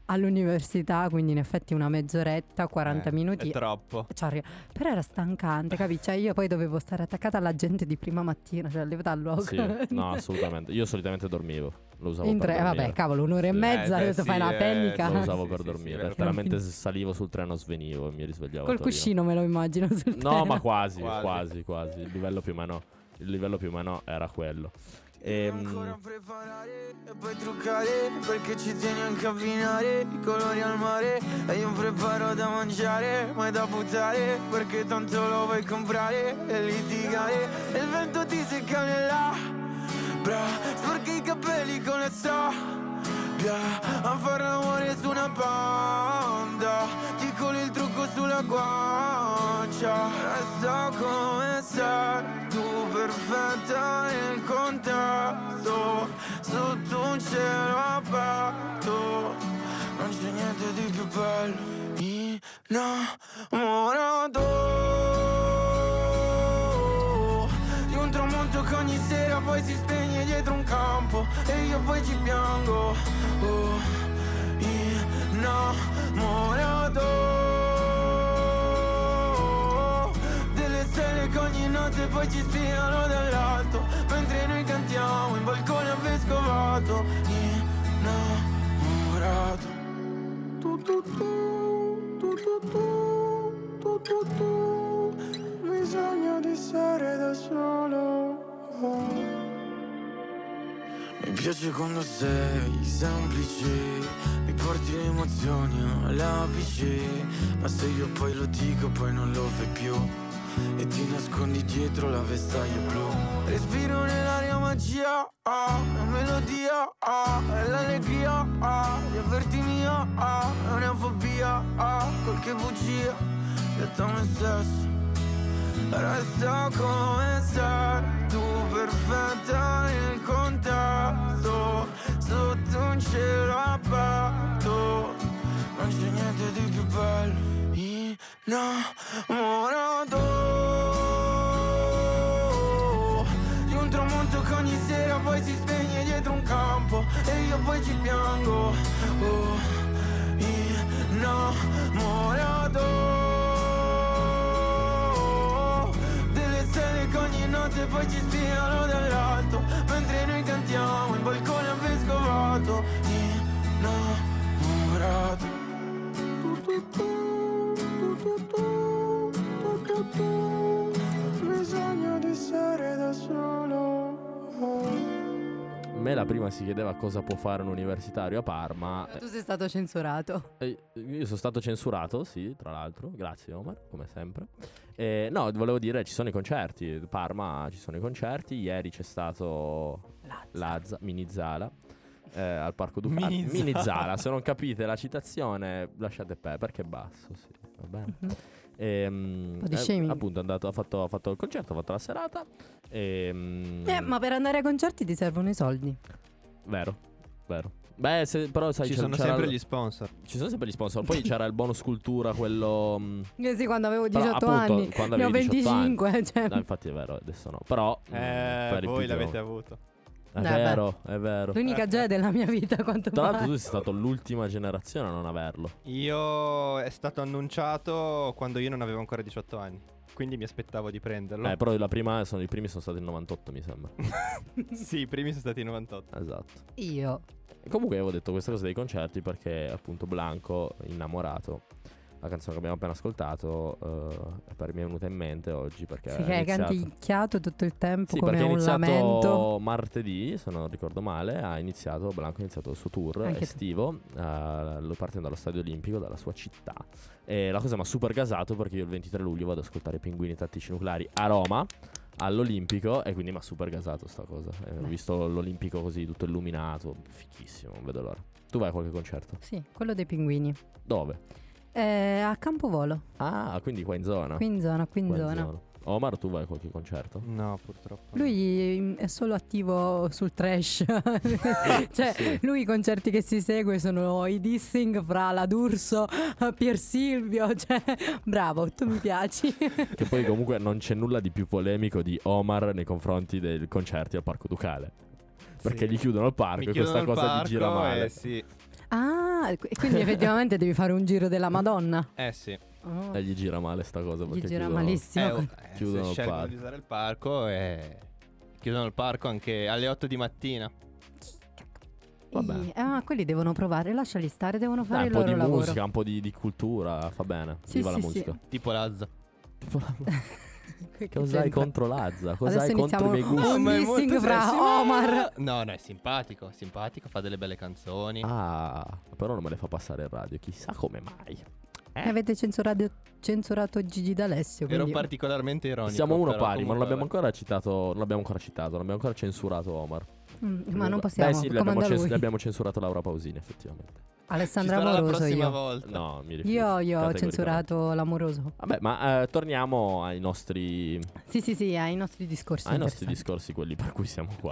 all'università, quindi in effetti una mezz'oretta, 40 minuti. È troppo. Però era stancante, capi? Cioè io poi dovevo stare attaccata alla gente di prima mattina, cioè arrivata al luogo. Sì, no, assolutamente. Io solitamente dormivo. Lo usavo In per tre, dormire. vabbè, cavolo, un'ora e mezza, adesso fai una pennica. Lo usavo Sì, per sì, dormire. sì, Letteralmente salivo sul treno, svenivo e mi risvegliavo. Col a Torino. cuscino me lo immagino sul No, treno. ma quasi. Quasi. Il livello più o meno era quello. Ancora preparare e poi truccare, perché ci tieni anche a abbinare i colori al mare. E io preparo da mangiare, ma è da buttare, perché tanto lo vuoi comprare e litigare. E il vento ti secca nell'abbra, sporchi i capelli con le sabbia, a far l'amore su una banda, ti coli il trucco sulla guancia. Resta come sei tu, perfetta nel contatto, sotto un cielo aperto, non c'è niente di più bello, innamorato di un tramonto che ogni sera poi si spegne dietro un campo e io poi ci piango, innamorato delle stelle che ogni notte poi ci spiano dall'alto, mentre noi cantiamo in balcone a vescovato, innamorato. Bisogno di stare da solo. Mi piace quando sei semplice, mi porti le emozioni all'apice, ma se io poi lo dico poi non lo fai più e ti nascondi dietro la vestaglia blu. Respiro nell'aria magia, la melodia, è l'allegria, di averti mia, è una fobia, qualche bugia, detto a me stesso. Resta come sei tu, perfetta nel contatto, sotto un cielo aperto, non c'è niente di più bello, innamorato di un tramonto che ogni sera poi si spegne dietro un campo e io poi ci piango, innamorato che ogni notte poi ci spiano dall'alto, mentre noi cantiamo in balcone a vescovato, innamorato. Bisogno di stare da solo. A me la prima si chiedeva cosa può fare un universitario a Parma. Tu sei stato censurato. Io sono stato censurato, sì, tra l'altro. Grazie Omar, come sempre. No, volevo dire, ci sono i concerti. A Parma ci sono i concerti. Ieri c'è stato Mini Zala al Parco Ducale. Mini Zala, se non capite la citazione lasciate perché è basso, sì, va bene. Un po' di shaming. Appunto ha fatto il concerto, ha fatto la serata. Ma per andare ai concerti ti servono i soldi. Vero. Beh, però sai, ci sono sempre gli sponsor. Ci sono sempre gli sponsor. Poi c'era il bonus cultura, quello. Sì, quando avevo 18 appunto, anni. quando ne ho avevi 25. 18 Cioè. No, infatti è vero, adesso no. Però voi l'avete avuto. È vero. L'unica gioia della mia vita, quanto Tra l'altro pare. tu sei stato l'ultima generazione a non averlo. Io è stato annunciato quando io non avevo ancora 18 anni, quindi mi aspettavo di prenderlo. Però i primi sono stati il 98, mi sembra. Sì, i primi sono stati il 98. Esatto. Io. Comunque avevo detto questa cosa dei concerti perché appunto Blanco, Innamorato, la canzone che abbiamo appena ascoltato, per me è venuta in mente oggi perché sì, che hai canticchiato tutto il tempo, sì, come perché un lamento. Martedì, se non ricordo male, Blanco ha iniziato il suo tour anche estivo, partendo dallo Stadio Olimpico, dalla sua città. E la cosa mi ha super gasato perché io il 23 luglio vado ad ascoltare i Pinguini Tattici Nucleari a Roma, all'Olimpico, e quindi mi ha super gasato sta cosa. Ho visto l'Olimpico così tutto illuminato, fichissimo, non vedo l'ora. Tu vai a qualche concerto? Sì, quello dei Pinguini. Dove? A Campovolo. Ah, quindi qua in zona. Qui in zona. Omar, tu vai a qualche concerto? No, purtroppo. Lui è solo attivo sul trash. Cioè, sì. Lui i concerti che si segue sono i dissing fra la D'Urso, Pier Silvio. Cioè, bravo, tu mi piaci. Che poi comunque non c'è nulla di più polemico di Omar nei confronti dei concerti al Parco Ducale. Perché gli chiudono il parco e questa cosa gli gira male. Sì. Ah, quindi effettivamente devi fare un giro della Madonna. Sì. Oh. E gli gira male sta cosa Gli perché gira chiudono- malissimo. chiudono se il scelgono parco. di usare il parco e chiudono il parco anche alle 8 di mattina. Vabbè. Quelli devono provare, lasciali stare, devono fare Dai, il un po' loro di lavoro. musica, un po' di cultura, fa bene. Sì, Viva la sì, musica. Tipo Lazza. Che Cosa hai c'entra? contro Lazza? Cosa Adesso hai contro i miei iniziamo gusti? un ma è dissing molto fra sexy. Omar. No, è simpatico, fa delle belle canzoni. Ah, però non me le fa passare in radio, chissà come mai. Avete censurato Gigi D'Alessio. Ero Quindi... particolarmente ironico. Siamo uno però pari, ma non comunque l'abbiamo ancora citato, non l'abbiamo ancora censurato Omar. ma non possiamo. Beh sì, comanda lui. le abbiamo censurato Laura Pausini, effettivamente. Alessandra Ci sarà la Amoroso prossima io. volta. No, mi rifiuto. Io ho categoricamente. censurato l'amoroso. Vabbè, ma torniamo ai nostri Sì, ai nostri discorsi. discorsi, quelli per cui siamo qua.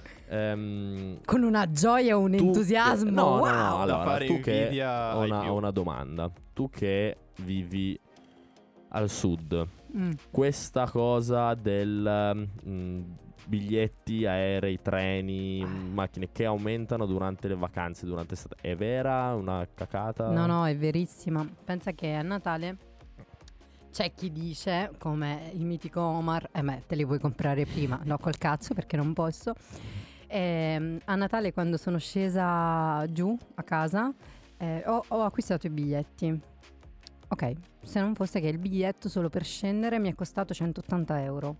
Con una gioia, un entusiasmo. No, wow. no, allora, fare tu che invidia ai più. ho una domanda. Tu che vivi al sud, Mm. questa cosa del biglietti aerei, treni, macchine che aumentano durante le vacanze, durante l'estate, è vera? Una cacata? No, è verissima. Pensa che a Natale c'è chi dice, come il mitico Omar, te li puoi comprare prima. No, col cazzo, perché non posso. A Natale, quando sono scesa giù a casa, ho acquistato i biglietti. Ok, se non fosse che il biglietto solo per scendere mi è costato 180 euro.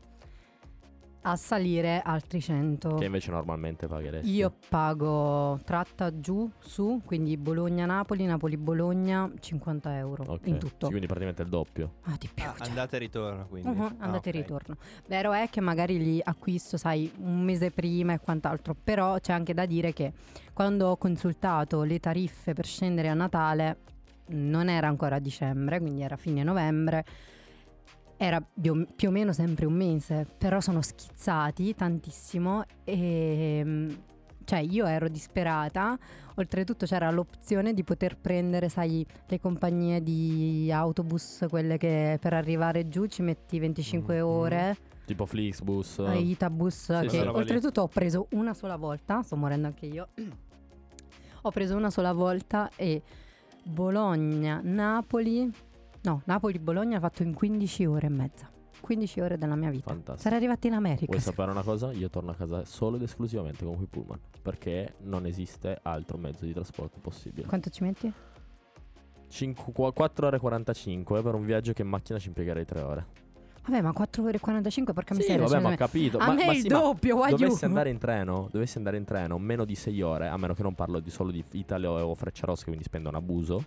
A salire altri 100. Che invece normalmente pagheresti. Io pago tratta giù, su, quindi Bologna-Napoli, Napoli-Bologna, 50 euro Ok, in tutto. sì, quindi praticamente il doppio. Di più. cioè. Andata e ritorno, quindi. Andate e ok. ritorno. Vero è che magari li acquisto, sai, un mese prima e quant'altro, però c'è anche da dire che quando ho consultato le tariffe per scendere a Natale, non era ancora dicembre, quindi era fine novembre, era più o meno sempre un mese, però sono schizzati tantissimo e cioè io ero disperata. Oltretutto c'era l'opzione di poter prendere, sai, le compagnie di autobus, quelle che per arrivare giù ci metti 25 ore, Tipo Flixbus. Itabus, Sì, che roba lì. oltretutto ho preso una sola volta, sto morendo anche io. Ho preso una sola volta e Bologna-Napoli, no, Napoli-Bologna ha fatto in 15 ore e mezza. 15 ore della mia vita. Fantastico. Sarei arrivata in America. Vuoi sapere una cosa? Io torno a casa solo ed esclusivamente con quei pullman, perché non esiste altro mezzo di trasporto possibile. Quanto ci metti? 4 ore e 45 per un viaggio che in macchina ci impiegherei 3 ore. Vabbè, ma 4 ore e 45, porca Sì, miseria. vabbè, cioè, ma ho capito. A me ma il sì, ma doppio, guai giù. dovessi andare in treno meno di 6 ore, a meno che non parlo solo di Italia o Frecciarossa, quindi spendo un abuso,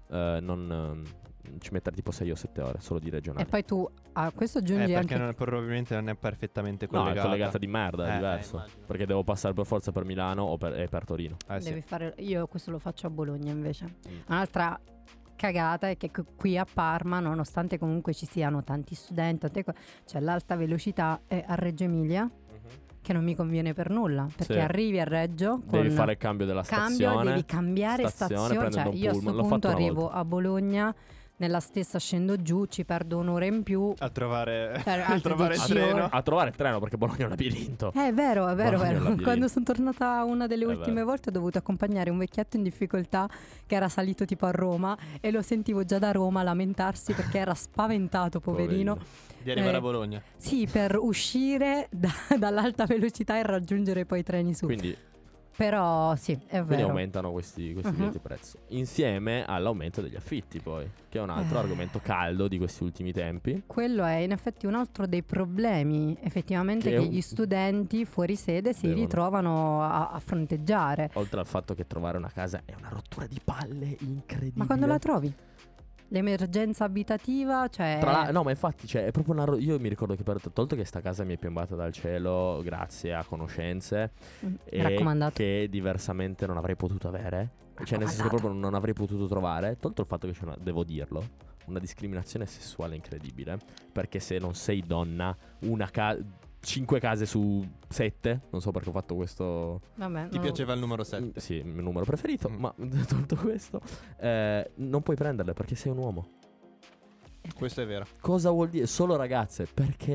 ci mettere tipo 6 o 7 ore solo di regionale. E poi tu a questo aggiungi Perché anche probabilmente non è perfettamente No, collegata. è collegata di merda, è diverso. immagino. Perché devo passare per forza per Milano o per Torino. Sì. devi fare. Io questo lo faccio a Bologna invece. Mm. Un'altra cagata è che qui a Parma, nonostante comunque ci siano tanti studenti, c'è l'alta velocità a Reggio Emilia, che non mi conviene per nulla, perché Sì. arrivi a Reggio con Devi fare il cambio della stazione. devi cambiare stazione, prendendo cioè un io a pullman. sto L'ho punto fatto una arrivo volta. a Bologna, nella stessa scendo giù, ci perdo un'ora in più. A trovare, altre il trovare il 10 treno. ore. A trovare il treno perché Bologna è un labirinto. È vero, Bologna è un labirinto. Quando sono tornata una delle È ultime vero. volte ho dovuto accompagnare un vecchietto in difficoltà che era salito tipo a Roma e lo sentivo già da Roma lamentarsi perché era spaventato, poverino. Di arrivare a Bologna. Sì, per uscire dall'alta velocità e raggiungere poi i treni su. Quindi Però sì, è Quindi vero. aumentano questi biglietti prezzo. Insieme all'aumento degli affitti poi, che è un altro argomento caldo di questi ultimi tempi. Quello è in effetti un altro dei problemi effettivamente Che che, è un- gli studenti fuori sede si Devono. ritrovano a fronteggiare. Oltre al fatto che trovare una casa è una rottura di palle incredibile. Ma quando la trovi? L'emergenza abitativa, cioè... No, ma infatti, cioè, è proprio io mi ricordo che tolto che sta casa mi è piombata dal cielo grazie a conoscenze e raccomandato. che diversamente non avrei potuto avere. Cioè, nel senso che proprio non avrei potuto trovare. Tolto il fatto che c'è devo dirlo, una discriminazione sessuale incredibile. Perché se non sei donna, 5 case su 7, non so perché ho fatto questo. Vabbè, Ti no. piaceva il numero 7? Sì, il mio numero preferito. Mm. Ma tolto questo, non puoi prenderle perché sei un uomo. Questo è vero. Cosa vuol dire? Solo ragazze, perché?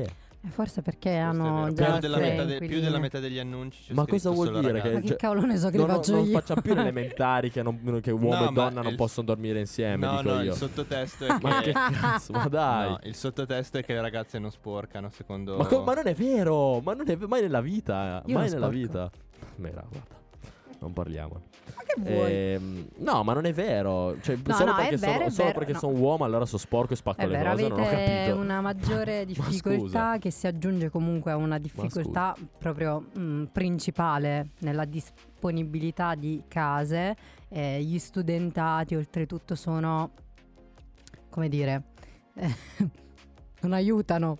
Forse perché Questo è hanno vero. già più della metà degli annunci c'è Ma cosa scritto vuol solo dire? ragazzi. Ma che cavolo ne so che li faccio non io? facciamo più le elementari che uomo No, e donna ma non possono dormire insieme, No, dico no, io. il sottotesto è Ma che che cazzo, ma dai. No, il sottotesto è che le ragazze non sporcano, secondo Ma non è vero, ma non è mai nella vita, Io mai non nella sporco. vita. Mera, guarda, non parliamo. Ma che vuoi? No, ma non è vero. Cioè, No, solo no, perché è vero, è solo vero, perché no. sono uomo, allora sono sporco e spacco È le vero, cose. Non ho avete capito. una maggiore difficoltà che si aggiunge comunque a una difficoltà proprio principale nella disponibilità di case. Gli studentati oltretutto sono, come dire, non aiutano.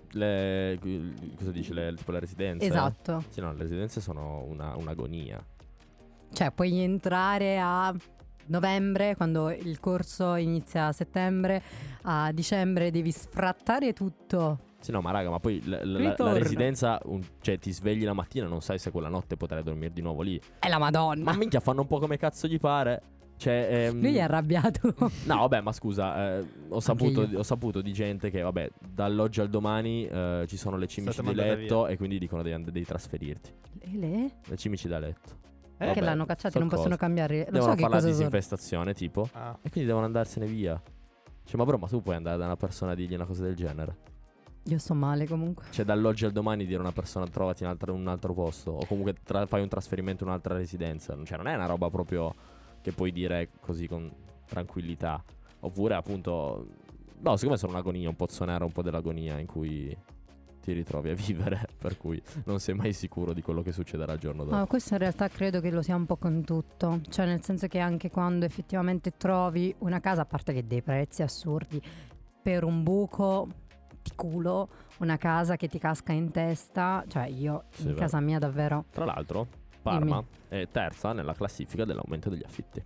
Cosa dici? Tipo le residenze? Esatto. Sì, no, le residenze sono un'agonia. Cioè puoi entrare a novembre quando il corso inizia a settembre, a dicembre devi sfrattare tutto. Sì, no, ma raga, ma poi la Ritorna. residenza, cioè ti svegli la mattina e non sai se quella notte potrai dormire di nuovo lì. È la Madonna. Ma minchia, fanno un po' come cazzo gli pare. Cioè, Lui è arrabbiato. No, vabbè, ma scusa, ho saputo di gente che, vabbè, dall'oggi al domani ci sono le cimici di mandata letto via. e quindi dicono devi trasferirti. Le? Le cimici da letto. Che Vabbè, l'hanno cacciati, so non possono cosa. cambiare. Non Devono so che fare la cosa sono. disinfestazione, tipo. Ah. E quindi devono andarsene via. Cioè, ma bro, ma tu puoi andare da una persona e dirgli una cosa del genere? Io sto male comunque. Cioè, dall'oggi al domani dire a una persona trovati in un altro posto. O comunque fai un trasferimento in un'altra residenza. Cioè, non è una roba proprio che puoi dire così con tranquillità. Oppure, appunto, no, secondo me sono un'agonia, un pozzo nero, un po' dell'agonia in cui ti ritrovi a vivere, per cui non sei mai sicuro di quello che succederà il giorno dopo. No, questo in realtà credo che lo sia un po' con tutto. Cioè nel senso che anche quando effettivamente trovi una casa, a parte che dei prezzi assurdi, per un buco di culo, una casa che ti casca in testa. Cioè io Sì, in vero. casa mia davvero. Tra l'altro, Parma è terza nella classifica dell'aumento degli affitti.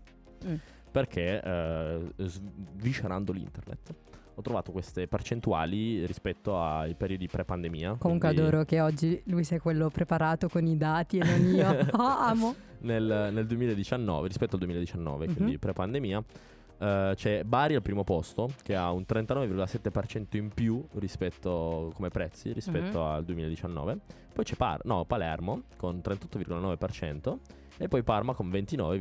Perché sviscerando l'internet ho trovato queste percentuali rispetto ai periodi pre-pandemia. Comunque quindi adoro che oggi lui sia quello preparato con i dati e non io. Amo. nel 2019, rispetto al 2019, quindi pre-pandemia, c'è Bari al primo posto che ha un 39,7% in più rispetto come prezzi rispetto al 2019. Poi c'è Palermo con 38,9% e poi Parma con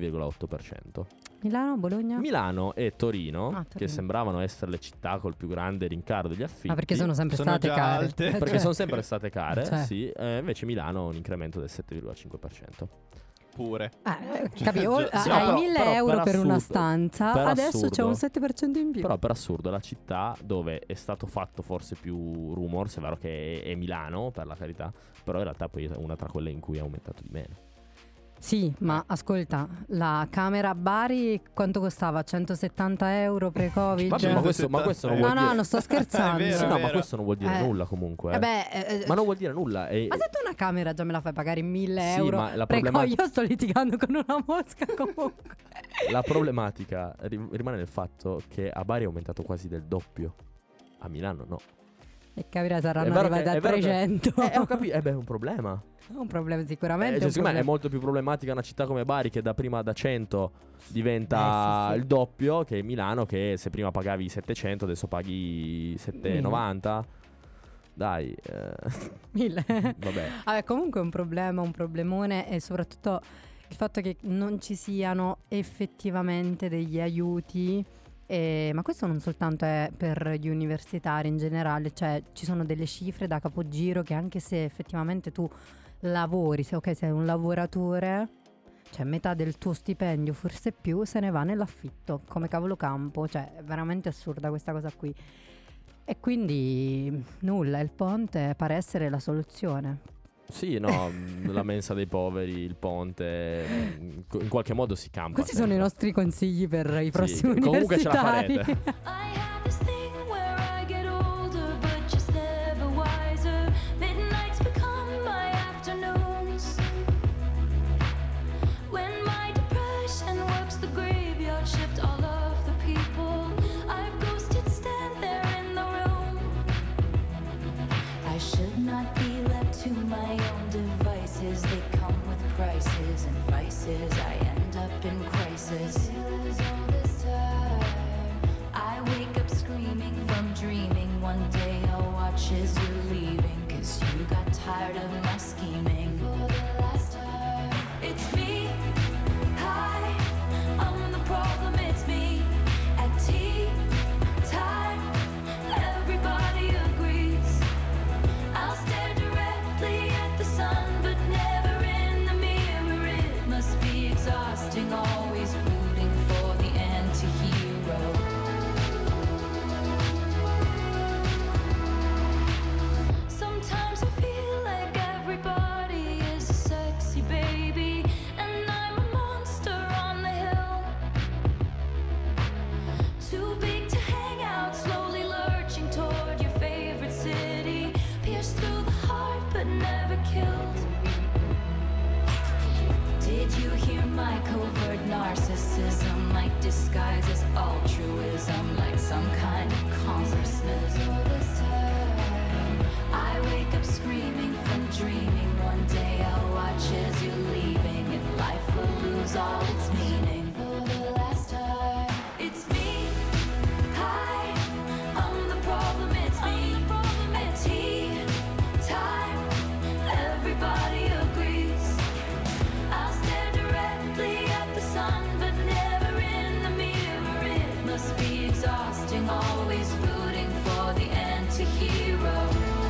29,8%. Milano, Bologna? Milano e Torino, Torino. che sembravano essere le città col più grande rincaro degli affitti. Ma perché sono sempre sono state già care. alte. Perché Cioè, sono sempre state care, Cioè. sì. Invece Milano ha un incremento del 7,5%. Pure. capito? Sì, Hai però- 1.000 però euro per per una assurdo, stanza, per adesso c'è un assurdo. 7% in più. Però per assurdo la città dove è stato fatto forse più rumors, è vero che è Milano, per la carità, però in realtà poi è una tra quelle in cui è aumentato di meno. Sì, ma ascolta, la camera a Bari quanto costava? 170 euro pre-Covid? Vabbè, ma questo non vuol No, dire... non sto scherzando. È vero, Sì, è no, vero. ma questo non vuol dire nulla comunque. Ma non vuol dire nulla. Ma se tu una camera già me la fai pagare 1.000 Sì, euro, ma la io sto litigando con una mosca comunque. La problematica rimane nel fatto che a Bari è aumentato quasi del doppio. A Milano no. E capirà, saranno È vero arrivati che- a è vero che- 300. Ho capito. Beh, è un problema. Un problema sicuramente. Cioè, un secondo me è problema. molto più problematica una città come Bari che da prima da 100 diventa Sì. il doppio, che Milano che se prima pagavi 700 adesso paghi 790. Dai, 1000. vabbè. Vabbè, comunque è un problema, un problemone, e soprattutto il fatto che non ci siano effettivamente degli aiuti. Ma questo non soltanto è per gli universitari in generale, cioè ci sono delle cifre da capogiro che anche se effettivamente tu lavori, se sei un lavoratore, cioè metà del tuo stipendio, forse più, se ne va nell'affitto, come cavolo campo, cioè è veramente assurda questa cosa qui. E quindi nulla, il ponte pare essere la soluzione. Sì, no, la mensa dei poveri, il ponte, in qualche modo si campa. Questi sono i sempre. nostri consigli per i prossimi comunque ce la universitari. farete. I have this thing where I get older, but just never wiser. Midnights become my afternoons. When my depression works the graveyard shift, all of the people I've ghosted stand there in the room. I should not be left to my own devices. They come with prices and vices. I end up in crisis. I wake up screaming from dreaming. One day I'll watch as you're leaving, 'cause you tired of my scheming. For the last time, it's me. Hi, I'm the problem, it's me. At tea time, everybody agrees. I'll stare directly at the sun, but never in the mirror. It must be exhausting, always rooting for the anti-hero. Sometimes I feel like everybody is a sexy baby, and I'm a monster on the hill. Too big to hang out, slowly lurching toward your favorite city. Pierced through the heart, but never killed. Did you hear my covert narcissism? Like disguise as altruism, like some kind of consciousness. All this time, I wake up screaming from dreaming. One day I'll watch as you're leaving, and life will lose all its meaning. For the last time, it's me. Hi, I'm the problem, it's me. At tea time, everybody agrees. I'll stare directly at the sun, but never in the mirror. It must be exhausting, always rooting for the anti-hero.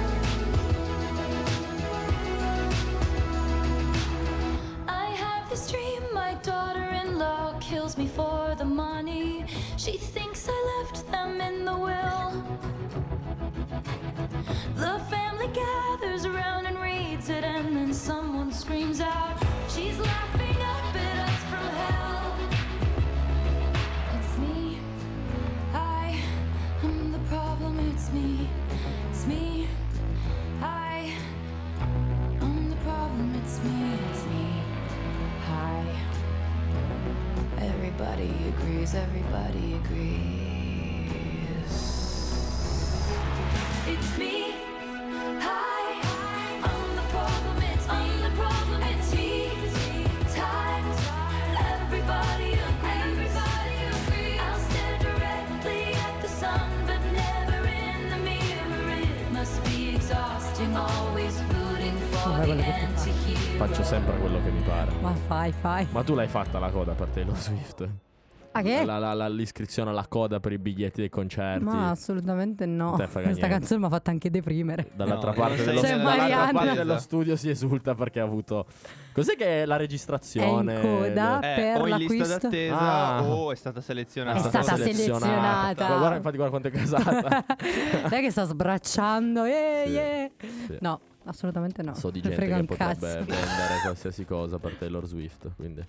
I have this dream, my daughter-in-law kills me for the money. She thinks I left them in the will. The family gathers around and reads it, and then someone screams out, she's laughing up at us from hell. It's me. I'm the problem, it's me. It's me. I'm the problem, it's me. It's me. Hi. Everybody agrees, everybody agrees. It's me. Hi. I'm the problem, it's me. I'm the problem, it's me. Time. Everybody agrees. I'll stare directly at the sun, but never in the mirror. It must be exhausting, always rooting for the anti-hero. Faccio sempre quello che mi pare. Ma fai. Ma tu l'hai fatta la coda per Taylor Swift? Ah, che? L'iscrizione alla coda per i biglietti dei concerti? Ma assolutamente no. Te frega Questa niente. canzone mi ha fatto anche deprimere. Dall'altra No, parte, non dello, sei- C'è dall'altra Marianna. parte dello studio si esulta perché ha avuto. Cos'è che è la È registrazione? in coda per o in lista l'acquisto. d'attesa Ah. o è stata selezionata. È stata selezionata. Guarda, infatti, guarda quanto è casata. Sai che sta sbracciando. Sì. Sì. No, assolutamente no. So di Me gente frega che un potrebbe cazzo. vendere qualsiasi cosa per Taylor Swift, quindi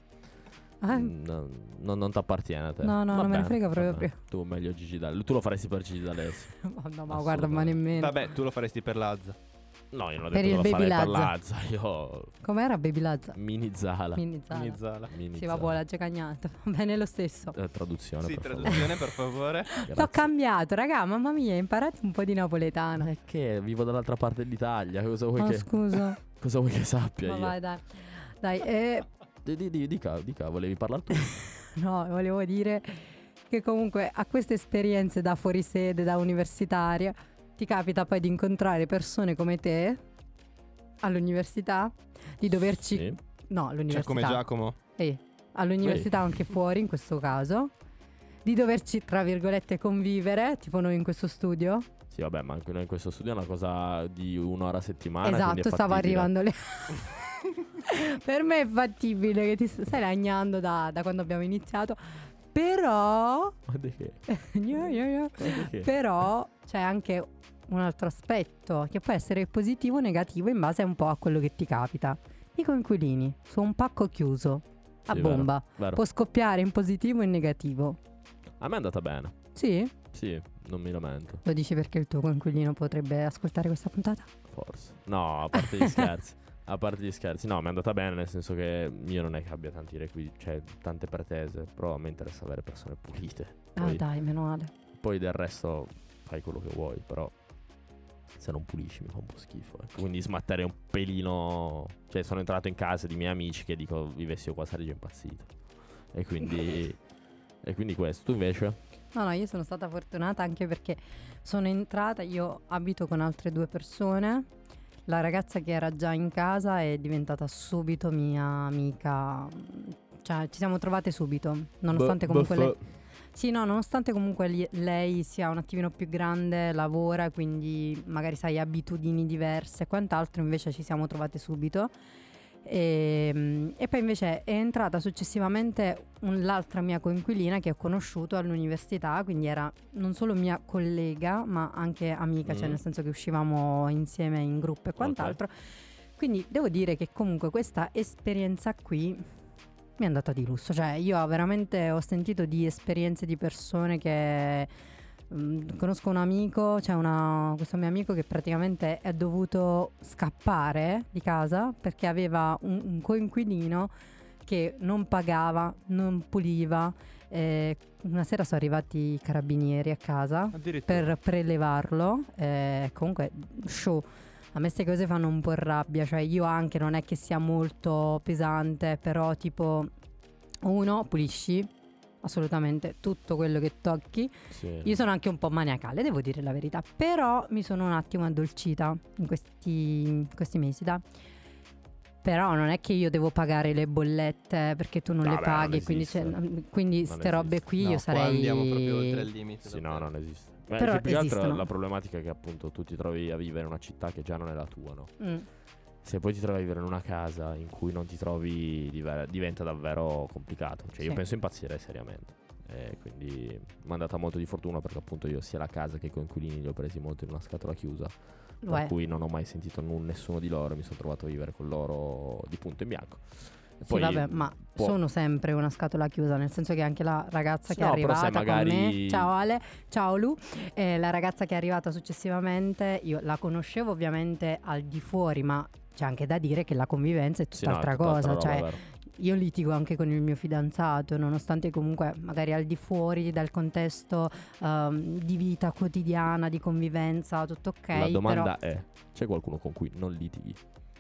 non ti appartiene a te. No, non me ne frega proprio. Tu meglio Gigi D'Alessio. Tu lo faresti per Gigi D'Alessio? No, ma guarda, ma nemmeno. Vabbè, tu lo faresti per Lazza. No, io non ho Per detto il che lo Baby farei per Lazza. Lazza. Io Com'era Baby Lazza? Mini Zala. Mini Zala. Nizzala. Mini Sì, Zala. vabbè, l'ha già cagnato. Va bene lo stesso. Traduzione, Sì, per traduzione per favore. favore. L'ho cambiato, raga, mamma mia, imparate un po' di napoletano. È che vivo dall'altra parte dell'Italia. Cosa vuoi, Oh, che, scusa. cosa vuoi che sappia Ma io? vai, dai. Dica, volevi parlare tu? No, volevo dire che comunque a queste esperienze da fuorisede, da universitaria, ti capita poi di incontrare persone come te all'università, di doverci... Sì. No, Cioè, all'università. come Giacomo. All'università anche fuori, in questo caso. Di doverci, tra virgolette, convivere, tipo noi in questo studio. Sì, vabbè, ma anche noi in questo studio è una cosa di un'ora a settimana. quindi Esatto, è stavo fattibile. arrivando lì. Per me è fattibile, che ti stai lagnando da quando abbiamo iniziato. Però... Ma di che? Gna, gna, gna. Ma di che? Però c'è anche un altro aspetto che può essere positivo o negativo in base un po' a quello che ti capita. I coinquilini su un pacco chiuso a Sì, bomba vero. può scoppiare in positivo e in negativo. A me è andata bene. Sì? Sì, non mi lamento. Lo dici perché il tuo coinquilino potrebbe ascoltare questa puntata? Forse. No, a parte gli scherzi. A parte gli scherzi. No, mi è andata bene, nel senso che io non è che abbia tanti requisiti, cioè tante pretese. Però a me interessa avere persone pulite. Ah dai, meno male. Poi del resto fai quello che vuoi, però se non pulisci mi fa un po' schifo. Ecco. Quindi smattere un pelino. Cioè, sono entrato in casa di miei amici che dico vivessi io qua sarei già impazzito. E quindi e quindi questo. Tu invece? No, io sono stata fortunata anche perché sono entrata, io abito con altre 2 persone. la ragazza che era già in casa è diventata subito mia amica. Cioè, ci siamo trovate subito, nonostante comunque lei... Sì, no, nonostante comunque lei sia un attimino più grande, lavora, quindi magari sai abitudini diverse e quant'altro, invece ci siamo trovate subito. E poi invece è entrata successivamente l'altra mia coinquilina che ho conosciuto all'università, quindi era non solo mia collega ma anche amica, cioè nel senso che uscivamo insieme in gruppo e quant'altro. Quindi devo dire che comunque questa esperienza qui mi è andata di lusso, cioè io veramente ho sentito di esperienze di persone che conosco un amico, c'è questo mio amico che praticamente è dovuto scappare di casa perché aveva un coinquilino che non pagava, non puliva. Una sera sono arrivati i carabinieri a casa per prelevarlo. Comunque show. A me queste cose fanno un po' rabbia, cioè io anche non è che sia molto pesante, però tipo uno pulisci assolutamente tutto quello che tocchi. Sì. Io sono anche un po' maniacale, devo dire la verità, però mi sono un attimo addolcita in questi mesi, però non è che io devo pagare le bollette perché tu non le paghi, non quindi ste robe qui io sarei... andiamo proprio oltre il limite. Sì, no, non esiste. Però più che altro la problematica è che appunto tu ti trovi a vivere in una città che già non è la tua, no? Se poi ti trovi a vivere in una casa in cui non ti trovi diventa davvero complicato. Cioè io penso impazzirei seriamente. Quindi mi è andata molto di fortuna perché appunto io sia la casa che i coinquilini li ho presi molto in una scatola chiusa, per cui non ho mai sentito nessuno di loro, mi sono trovato a vivere con loro di punto in bianco. Sì, vabbè, ma sono sempre una scatola chiusa, nel senso che anche la ragazza che è arrivata con me, ciao Ale, ciao Lu, la ragazza che è arrivata successivamente, io la conoscevo ovviamente al di fuori, ma c'è anche da dire che la convivenza è tutt'altra cosa, cioè io litigo anche con il mio fidanzato, nonostante comunque magari al di fuori dal contesto di vita quotidiana, di convivenza, tutto ok. La domanda è, c'è qualcuno con cui non litighi?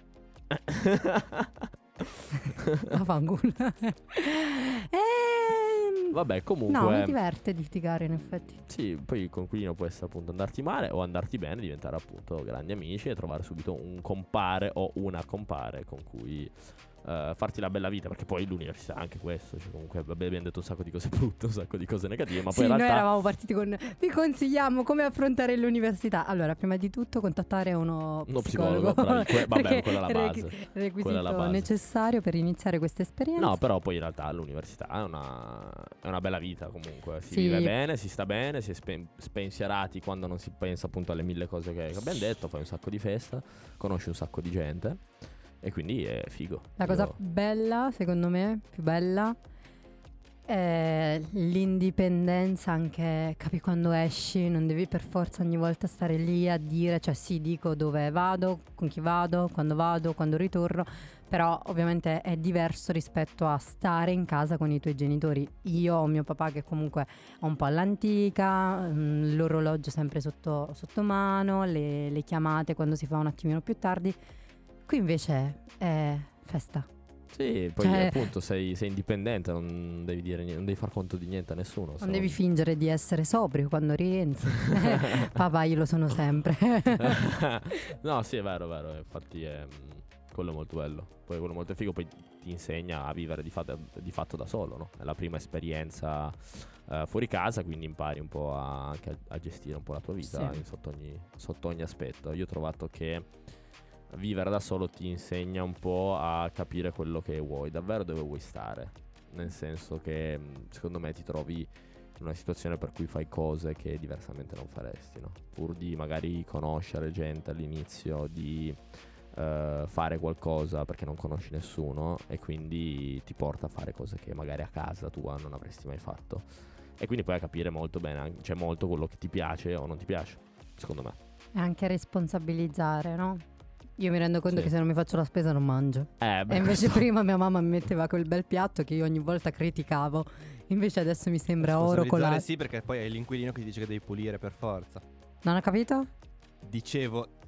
Vabbè, comunque no, mi diverte litigare in effetti. Sì, poi il coinquilino può essere appunto andarti male o andarti bene, diventare appunto grandi amici e trovare subito un compare o una compare con cui farti la bella vita, perché poi l'università è anche questo, cioè comunque vabbè, abbiamo detto un sacco di cose brutte, un sacco di cose negative, ma poi in realtà noi eravamo partiti con vi consigliamo come affrontare l'università. Allora, prima di tutto contattare uno psicologo. Vabbè, quella è la base. Requisito necessario per iniziare questa esperienza. No, però poi in realtà l'università è una bella vita comunque, si vive bene, si sta bene, si è spensierati quando non si pensa appunto alle 1000 cose che abbiamo detto, fai un sacco di festa, conosci un sacco di gente. E quindi è figo. La cosa bella, secondo me, più bella, è l'indipendenza anche, capi, quando esci, non devi per forza ogni volta stare lì a dire, cioè sì, dico dove vado, con chi vado, quando ritorno, però ovviamente è diverso rispetto a stare in casa con i tuoi genitori. Io ho mio papà che comunque è un po' all'antica, l'orologio sempre sotto mano, le chiamate quando si fa un attimino più tardi. Qui invece è festa. Sì, poi appunto sei indipendente, non devi dire niente, non devi far conto di niente a nessuno. Non devi fingere di essere sobrio quando rientri. Papà, io lo sono sempre. No, sì, è vero. Infatti quello è molto bello. Poi quello molto figo, poi ti insegna a vivere di fatto da solo, no? È la prima esperienza fuori casa, quindi impari un po' anche a gestire un po' la tua vita sotto ogni aspetto. Io ho trovato che vivere da solo ti insegna un po' a capire quello che vuoi, davvero dove vuoi stare. Nel senso che secondo me ti trovi in una situazione per cui fai cose che diversamente non faresti, no? Pur di magari conoscere gente all'inizio, di fare qualcosa perché non conosci nessuno e quindi ti porta a fare cose che magari a casa tua non avresti mai fatto. E quindi puoi capire molto bene, cioè molto quello che ti piace o non ti piace, secondo me. E anche responsabilizzare, no? Io mi rendo conto che se non mi faccio la spesa non mangio. E invece prima mia mamma mi metteva quel bel piatto che io ogni volta criticavo. Invece adesso mi sembra oro colato. Sì, perché poi è l'inquilino che ti dice che devi pulire per forza. Non ho capito? Dicevo,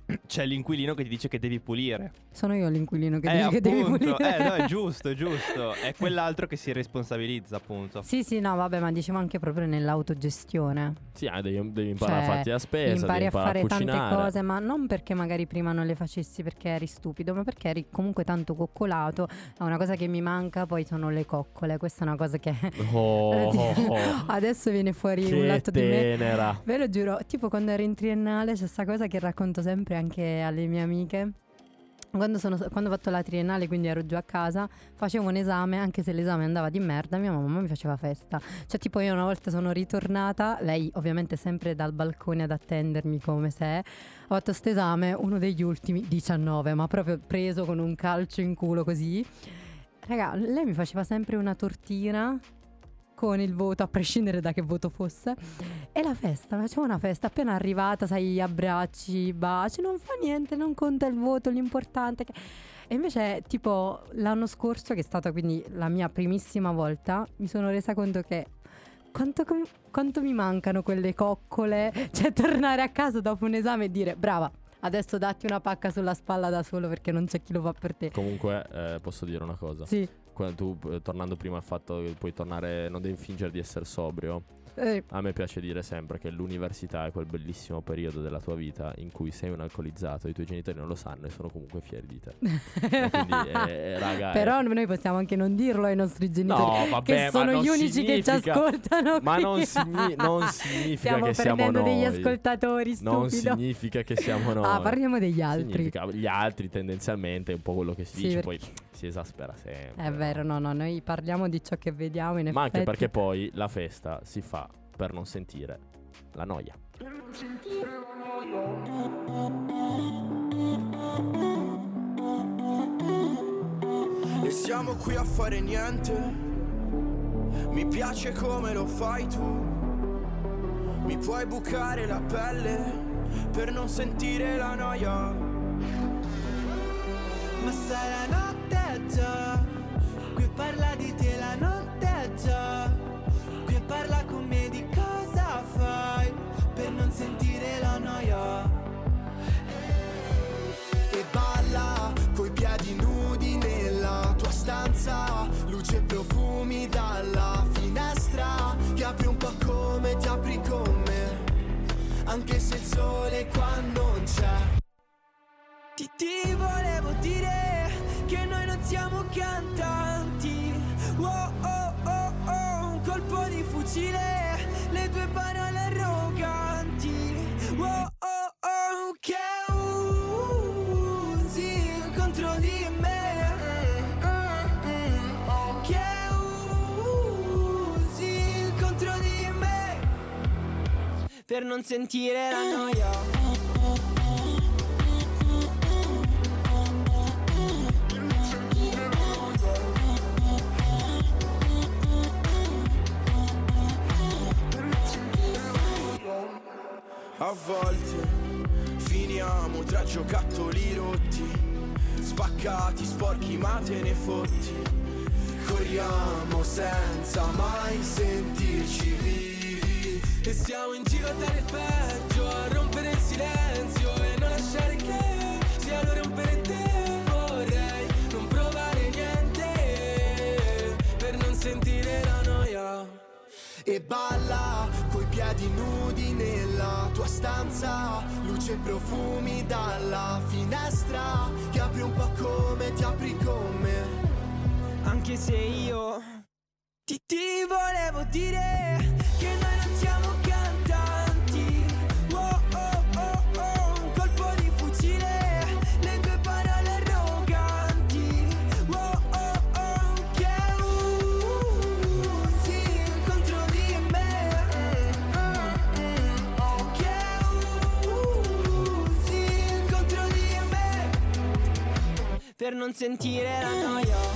c'è l'inquilino che ti dice che devi pulire. Sono io l'inquilino che dice che devi pulire. No, è giusto. È quell'altro che si responsabilizza, appunto. Sì, no, vabbè, ma dicevo anche proprio nell'autogestione. Sì, devi imparare a farti la spesa, impari devi a imparare fare a cucinare. tante cose, ma non perché magari prima non le facessi perché eri stupido, ma perché eri comunque tanto coccolato. Una cosa che mi manca poi sono le coccole. Questa è una cosa che adesso viene fuori un lato di me. Ve lo giuro, tipo quando ero in triennale c'è sta cosa che racconto sempre anche alle mie amiche. Quando ho fatto la triennale, quindi ero giù a casa, facevo un esame, anche se l'esame andava di merda, mia mamma mi faceva festa. Cioè tipo io una volta sono ritornata, lei ovviamente sempre dal balcone ad attendermi come se ho fatto st'esame, uno degli ultimi, 19, ma proprio preso con un calcio in culo così. Raga, lei mi faceva sempre una tortina con il voto, a prescindere da che voto fosse. E la festa, faceva una festa appena arrivata, sai, abbracci, baci, non fa niente, non conta il voto, l'importante che... E invece tipo l'anno scorso, che è stata quindi la mia primissima volta, mi sono resa conto che quanto mi mancano quelle coccole, cioè tornare a casa dopo un esame e dire brava, adesso datti una pacca sulla spalla da solo perché non c'è chi lo fa per te. Comunque posso dire una cosa. Sì. Quando tu, tornando prima al fatto che puoi tornare, non devi fingere di essere sobrio. A me piace dire sempre che l'università è quel bellissimo periodo della tua vita in cui sei un alcolizzato, i tuoi genitori non lo sanno e sono comunque fieri di te. Quindi, raga, però noi possiamo anche non dirlo ai nostri genitori, no, vabbè, che sono gli unici che ci ascoltano. Ma non significa stiamo che siamo perdendo noi. degli ascoltatori, stupido. Non significa che siamo noi. Parliamo degli altri. Significa gli altri tendenzialmente è un po' quello che si dice, poi si esaspera sempre. È vero, no, noi parliamo di ciò che vediamo in effetti. Ma anche perché poi la festa si fa per non sentire la noia. E siamo qui a fare niente. Mi piace come lo fai tu. Mi puoi bucare la pelle per non sentire la noia. Ma sai la notte è già, qui parla di te, la notte è già, qui parla con me di cosa fai per non sentire la noia. E balla coi piedi nudi nella tua stanza, luce e profumi dalla finestra, che apri un po' come ti apri con me, anche se il sole qua non c'è. Ti volevo dire che noi non siamo cantanti. Oh, oh, oh, oh, un colpo di fucile, le tue parole arroganti. Oh, oh, oh, che usi contro di me, che usi contro di me per non sentire la noia. A volte finiamo tra giocattoli rotti, spaccati, sporchi, ma te ne fotti. Corriamo senza mai sentirci vivi, e siamo in giro a dare peggio, a rompere il silenzio e non lasciare che sia loro rompere te. Vorrei non provare niente per non sentire la noia. E balla coi piedi nudi nella tua stanza, luce e profumi dalla finestra, che apri un po' come ti apri con me, anche se io ti volevo dire che noi non siamo cantanti. Oh, oh, oh, oh, un colpo di fucile, le tue parole arroganti. Oh, oh, oh, che usi contro di me, che usi contro di me per non sentire la noia.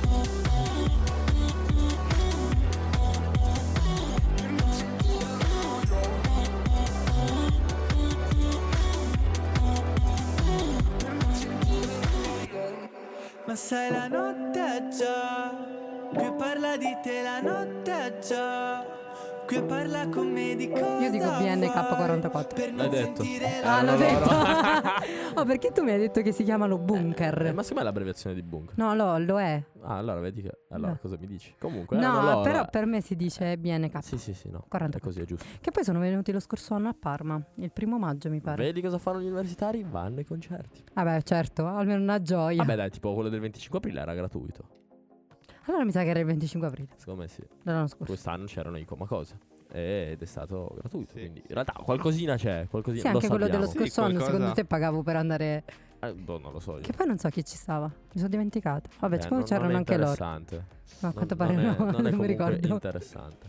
Ma sai la notte è già, qui parla di te, la notte è già, qui parla con me di cosa. Io dico BNK44. Per non L'hai detto. sentire Ah, l'ho no, detto. Oh, perché tu mi hai detto che si chiamano bunker? Ma secondo me è l'abbreviazione di bunker. No, lo è. Ah, allora vedi che. Allora No. cosa mi dici? Comunque. No, però per me si dice BNK. Sì, no. 44. È così, è giusto. Che poi sono venuti lo scorso anno a Parma, il 1 maggio mi pare. Vedi cosa fanno gli universitari? Vanno ai concerti. Vabbè, certo, almeno una gioia. Vabbè, dai, tipo quello del 25 aprile era gratuito. Allora mi sa che era il 25 aprile Secondo me sì. dell'anno scorso. Quest'anno c'erano i Coma Cose. Ed è stato gratuito. Sì. Quindi in realtà qualcosina c'è. Qualcosina Sì, anche quello dello sappiamo. scorso anno, qualcosa. secondo te pagavo per andare. Non lo so io. Che poi non so chi ci stava. Mi sono dimenticata. Vabbè, secondo non c'erano è anche loro. interessante. No, a quanto pare non no, è, non è non mi comunque ricordo. interessante.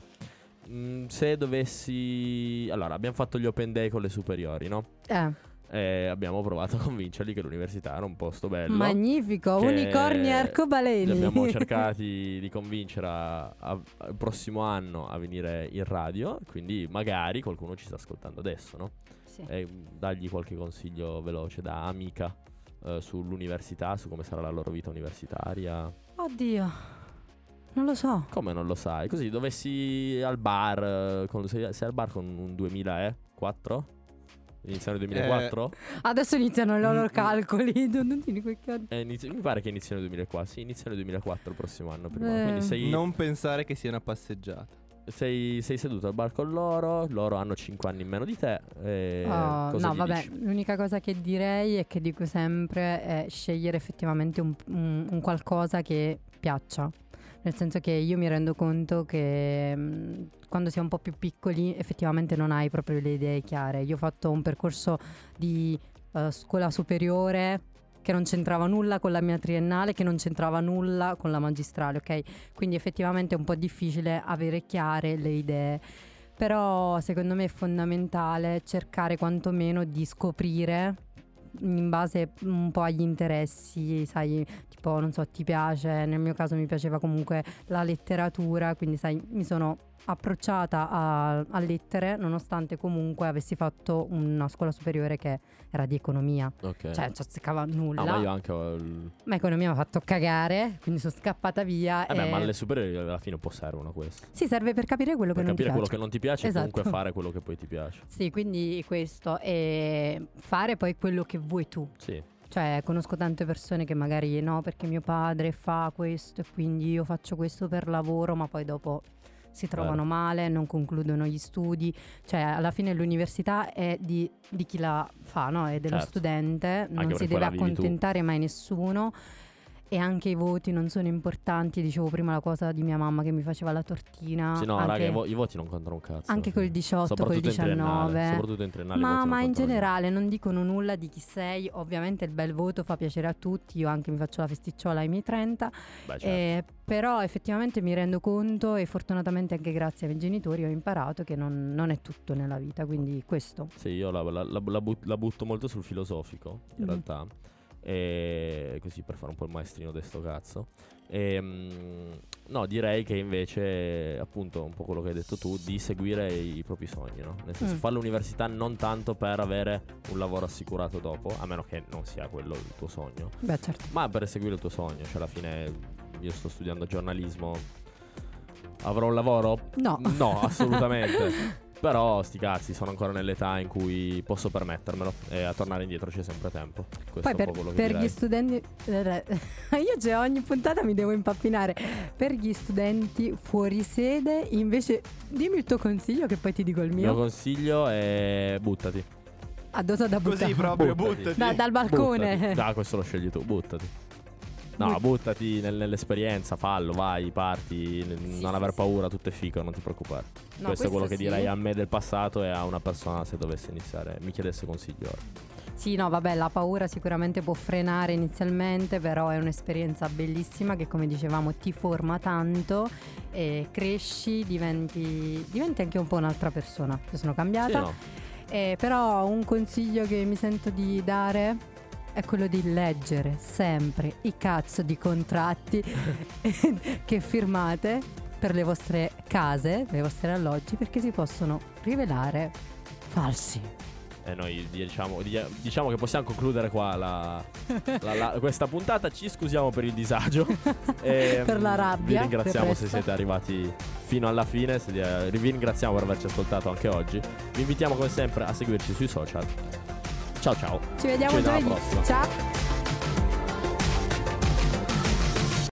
Se dovessi. Allora, abbiamo fatto gli open day con le superiori, no? E abbiamo provato a convincerli che l'università era un posto bello. Magnifico, che unicorni e Li arcobaleni. abbiamo cercati di convincere il prossimo anno a venire in radio. Quindi magari qualcuno ci sta ascoltando adesso, no? Sì. E dargli qualche consiglio veloce da amica sull'università, su come sarà la loro vita universitaria. Oddio, non lo so. Come non lo sai? Così dovessi al bar, sei al bar con un 2004? Iniziano il 2004? Adesso iniziano i loro calcoli. Non tieni quei Mi pare che iniziano il 2004. Sì, iniziano il 2004 il prossimo anno. Prima. Quindi sei, Non pensare che sia una passeggiata. sei seduto al bar con loro hanno 5 anni in meno di te. Cosa no, gli vabbè, dici? l'unica cosa che direi e che dico sempre è scegliere effettivamente un qualcosa che piaccia. Nel senso che io mi rendo conto che quando si è un po' più piccoli effettivamente non hai proprio le idee chiare. Io ho fatto un percorso di scuola superiore che non c'entrava nulla con la mia triennale, che non c'entrava nulla con la magistrale, ok? Quindi effettivamente è un po' difficile avere chiare le idee. Però secondo me è fondamentale cercare quantomeno di scoprire in base un po' agli interessi, sai, tipo non so, ti piace, nel mio caso mi piaceva comunque la letteratura, quindi sai, mi sono approcciata a lettere nonostante comunque avessi fatto una scuola superiore che era di economia. Ok. Cioè non ci azzeccava nulla. Ma io anche ho Ma economia mi ha fatto cagare, quindi sono scappata via. ma alle superiori alla fine un po' servono questo. Sì, serve per capire quello Per che non ti capire piace. quello che non ti piace Esatto. e comunque fare quello che poi ti piace. Sì, quindi questo, e fare poi quello che vuoi tu. Sì. Cioè, conosco tante persone che magari no, perché mio padre fa questo e quindi io faccio questo per lavoro, ma poi dopo si trovano male, non concludono gli studi. Cioè, alla fine l'università è di chi la fa, no? È dello Certo. studente, non Anche si perché deve poi la vivi tu. accontentare mai nessuno. E anche i voti non sono importanti. Dicevo prima la cosa di mia mamma che mi faceva la tortina. Sì, no, anche, raga, i voti non contano un cazzo. anche col 18, col Soprattutto in 19. triennale, soprattutto in triennale i voti non Ma in contano generale non dicono nulla di chi sei. Ovviamente il bel voto fa piacere a tutti. Io anche mi faccio la festicciola ai miei 30. Beh, certo. Però effettivamente mi rendo conto, e fortunatamente anche grazie ai miei genitori ho imparato che non è tutto nella vita. Quindi questo. Sì, io la butto molto sul filosofico, in realtà. E così per fare un po' il maestrino de sto cazzo. No, direi che invece, appunto, un po' quello che hai detto tu, di seguire i propri sogni, no? Nel senso, fare l'università non tanto per avere un lavoro assicurato dopo, a meno che non sia quello il tuo sogno. Beh, certo. Ma per seguire il tuo sogno. Cioè, alla fine io sto studiando giornalismo. Avrò un lavoro? No. No, assolutamente. Però sti cazzi, sono ancora nell'età in cui posso permettermelo. E a tornare indietro c'è sempre tempo. Questo Poi è un po' quello che per direi. gli studenti io già ogni puntata mi devo impappinare. Per gli studenti fuori sede invece dimmi il tuo consiglio che poi ti dico il Il mio mio. consiglio è buttati. Addosso da buttare. Così proprio, buttati. Dal balcone. Buttati. Dai, questo lo scegli tu, buttati. No, buttati nell'esperienza, fallo, vai, parti, non aver paura, tutto è figo, non ti preoccupare. No, questo è quello che sì. direi a me del passato e a una persona se dovesse iniziare, mi chiedesse consiglio ora. Sì, no, vabbè, la paura sicuramente può frenare inizialmente, però è un'esperienza bellissima che, come dicevamo, ti forma tanto e cresci, diventi anche un po' un'altra persona. Io sono cambiata. Sì, no. Però un consiglio che mi sento di dare è quello di leggere sempre i cazzo di contratti che firmate per le vostre case, per i vostri alloggi, perché si possono rivelare falsi. E noi diciamo che possiamo concludere qua questa puntata. Ci scusiamo per il disagio e, per la rabbia. Vi ringraziamo se siete arrivati fino alla fine. Vi ringraziamo per averci ascoltato anche oggi. Vi invitiamo come sempre a seguirci sui social. Ciao ciao. Ci vediamo alla giovedì. prossima. Ciao.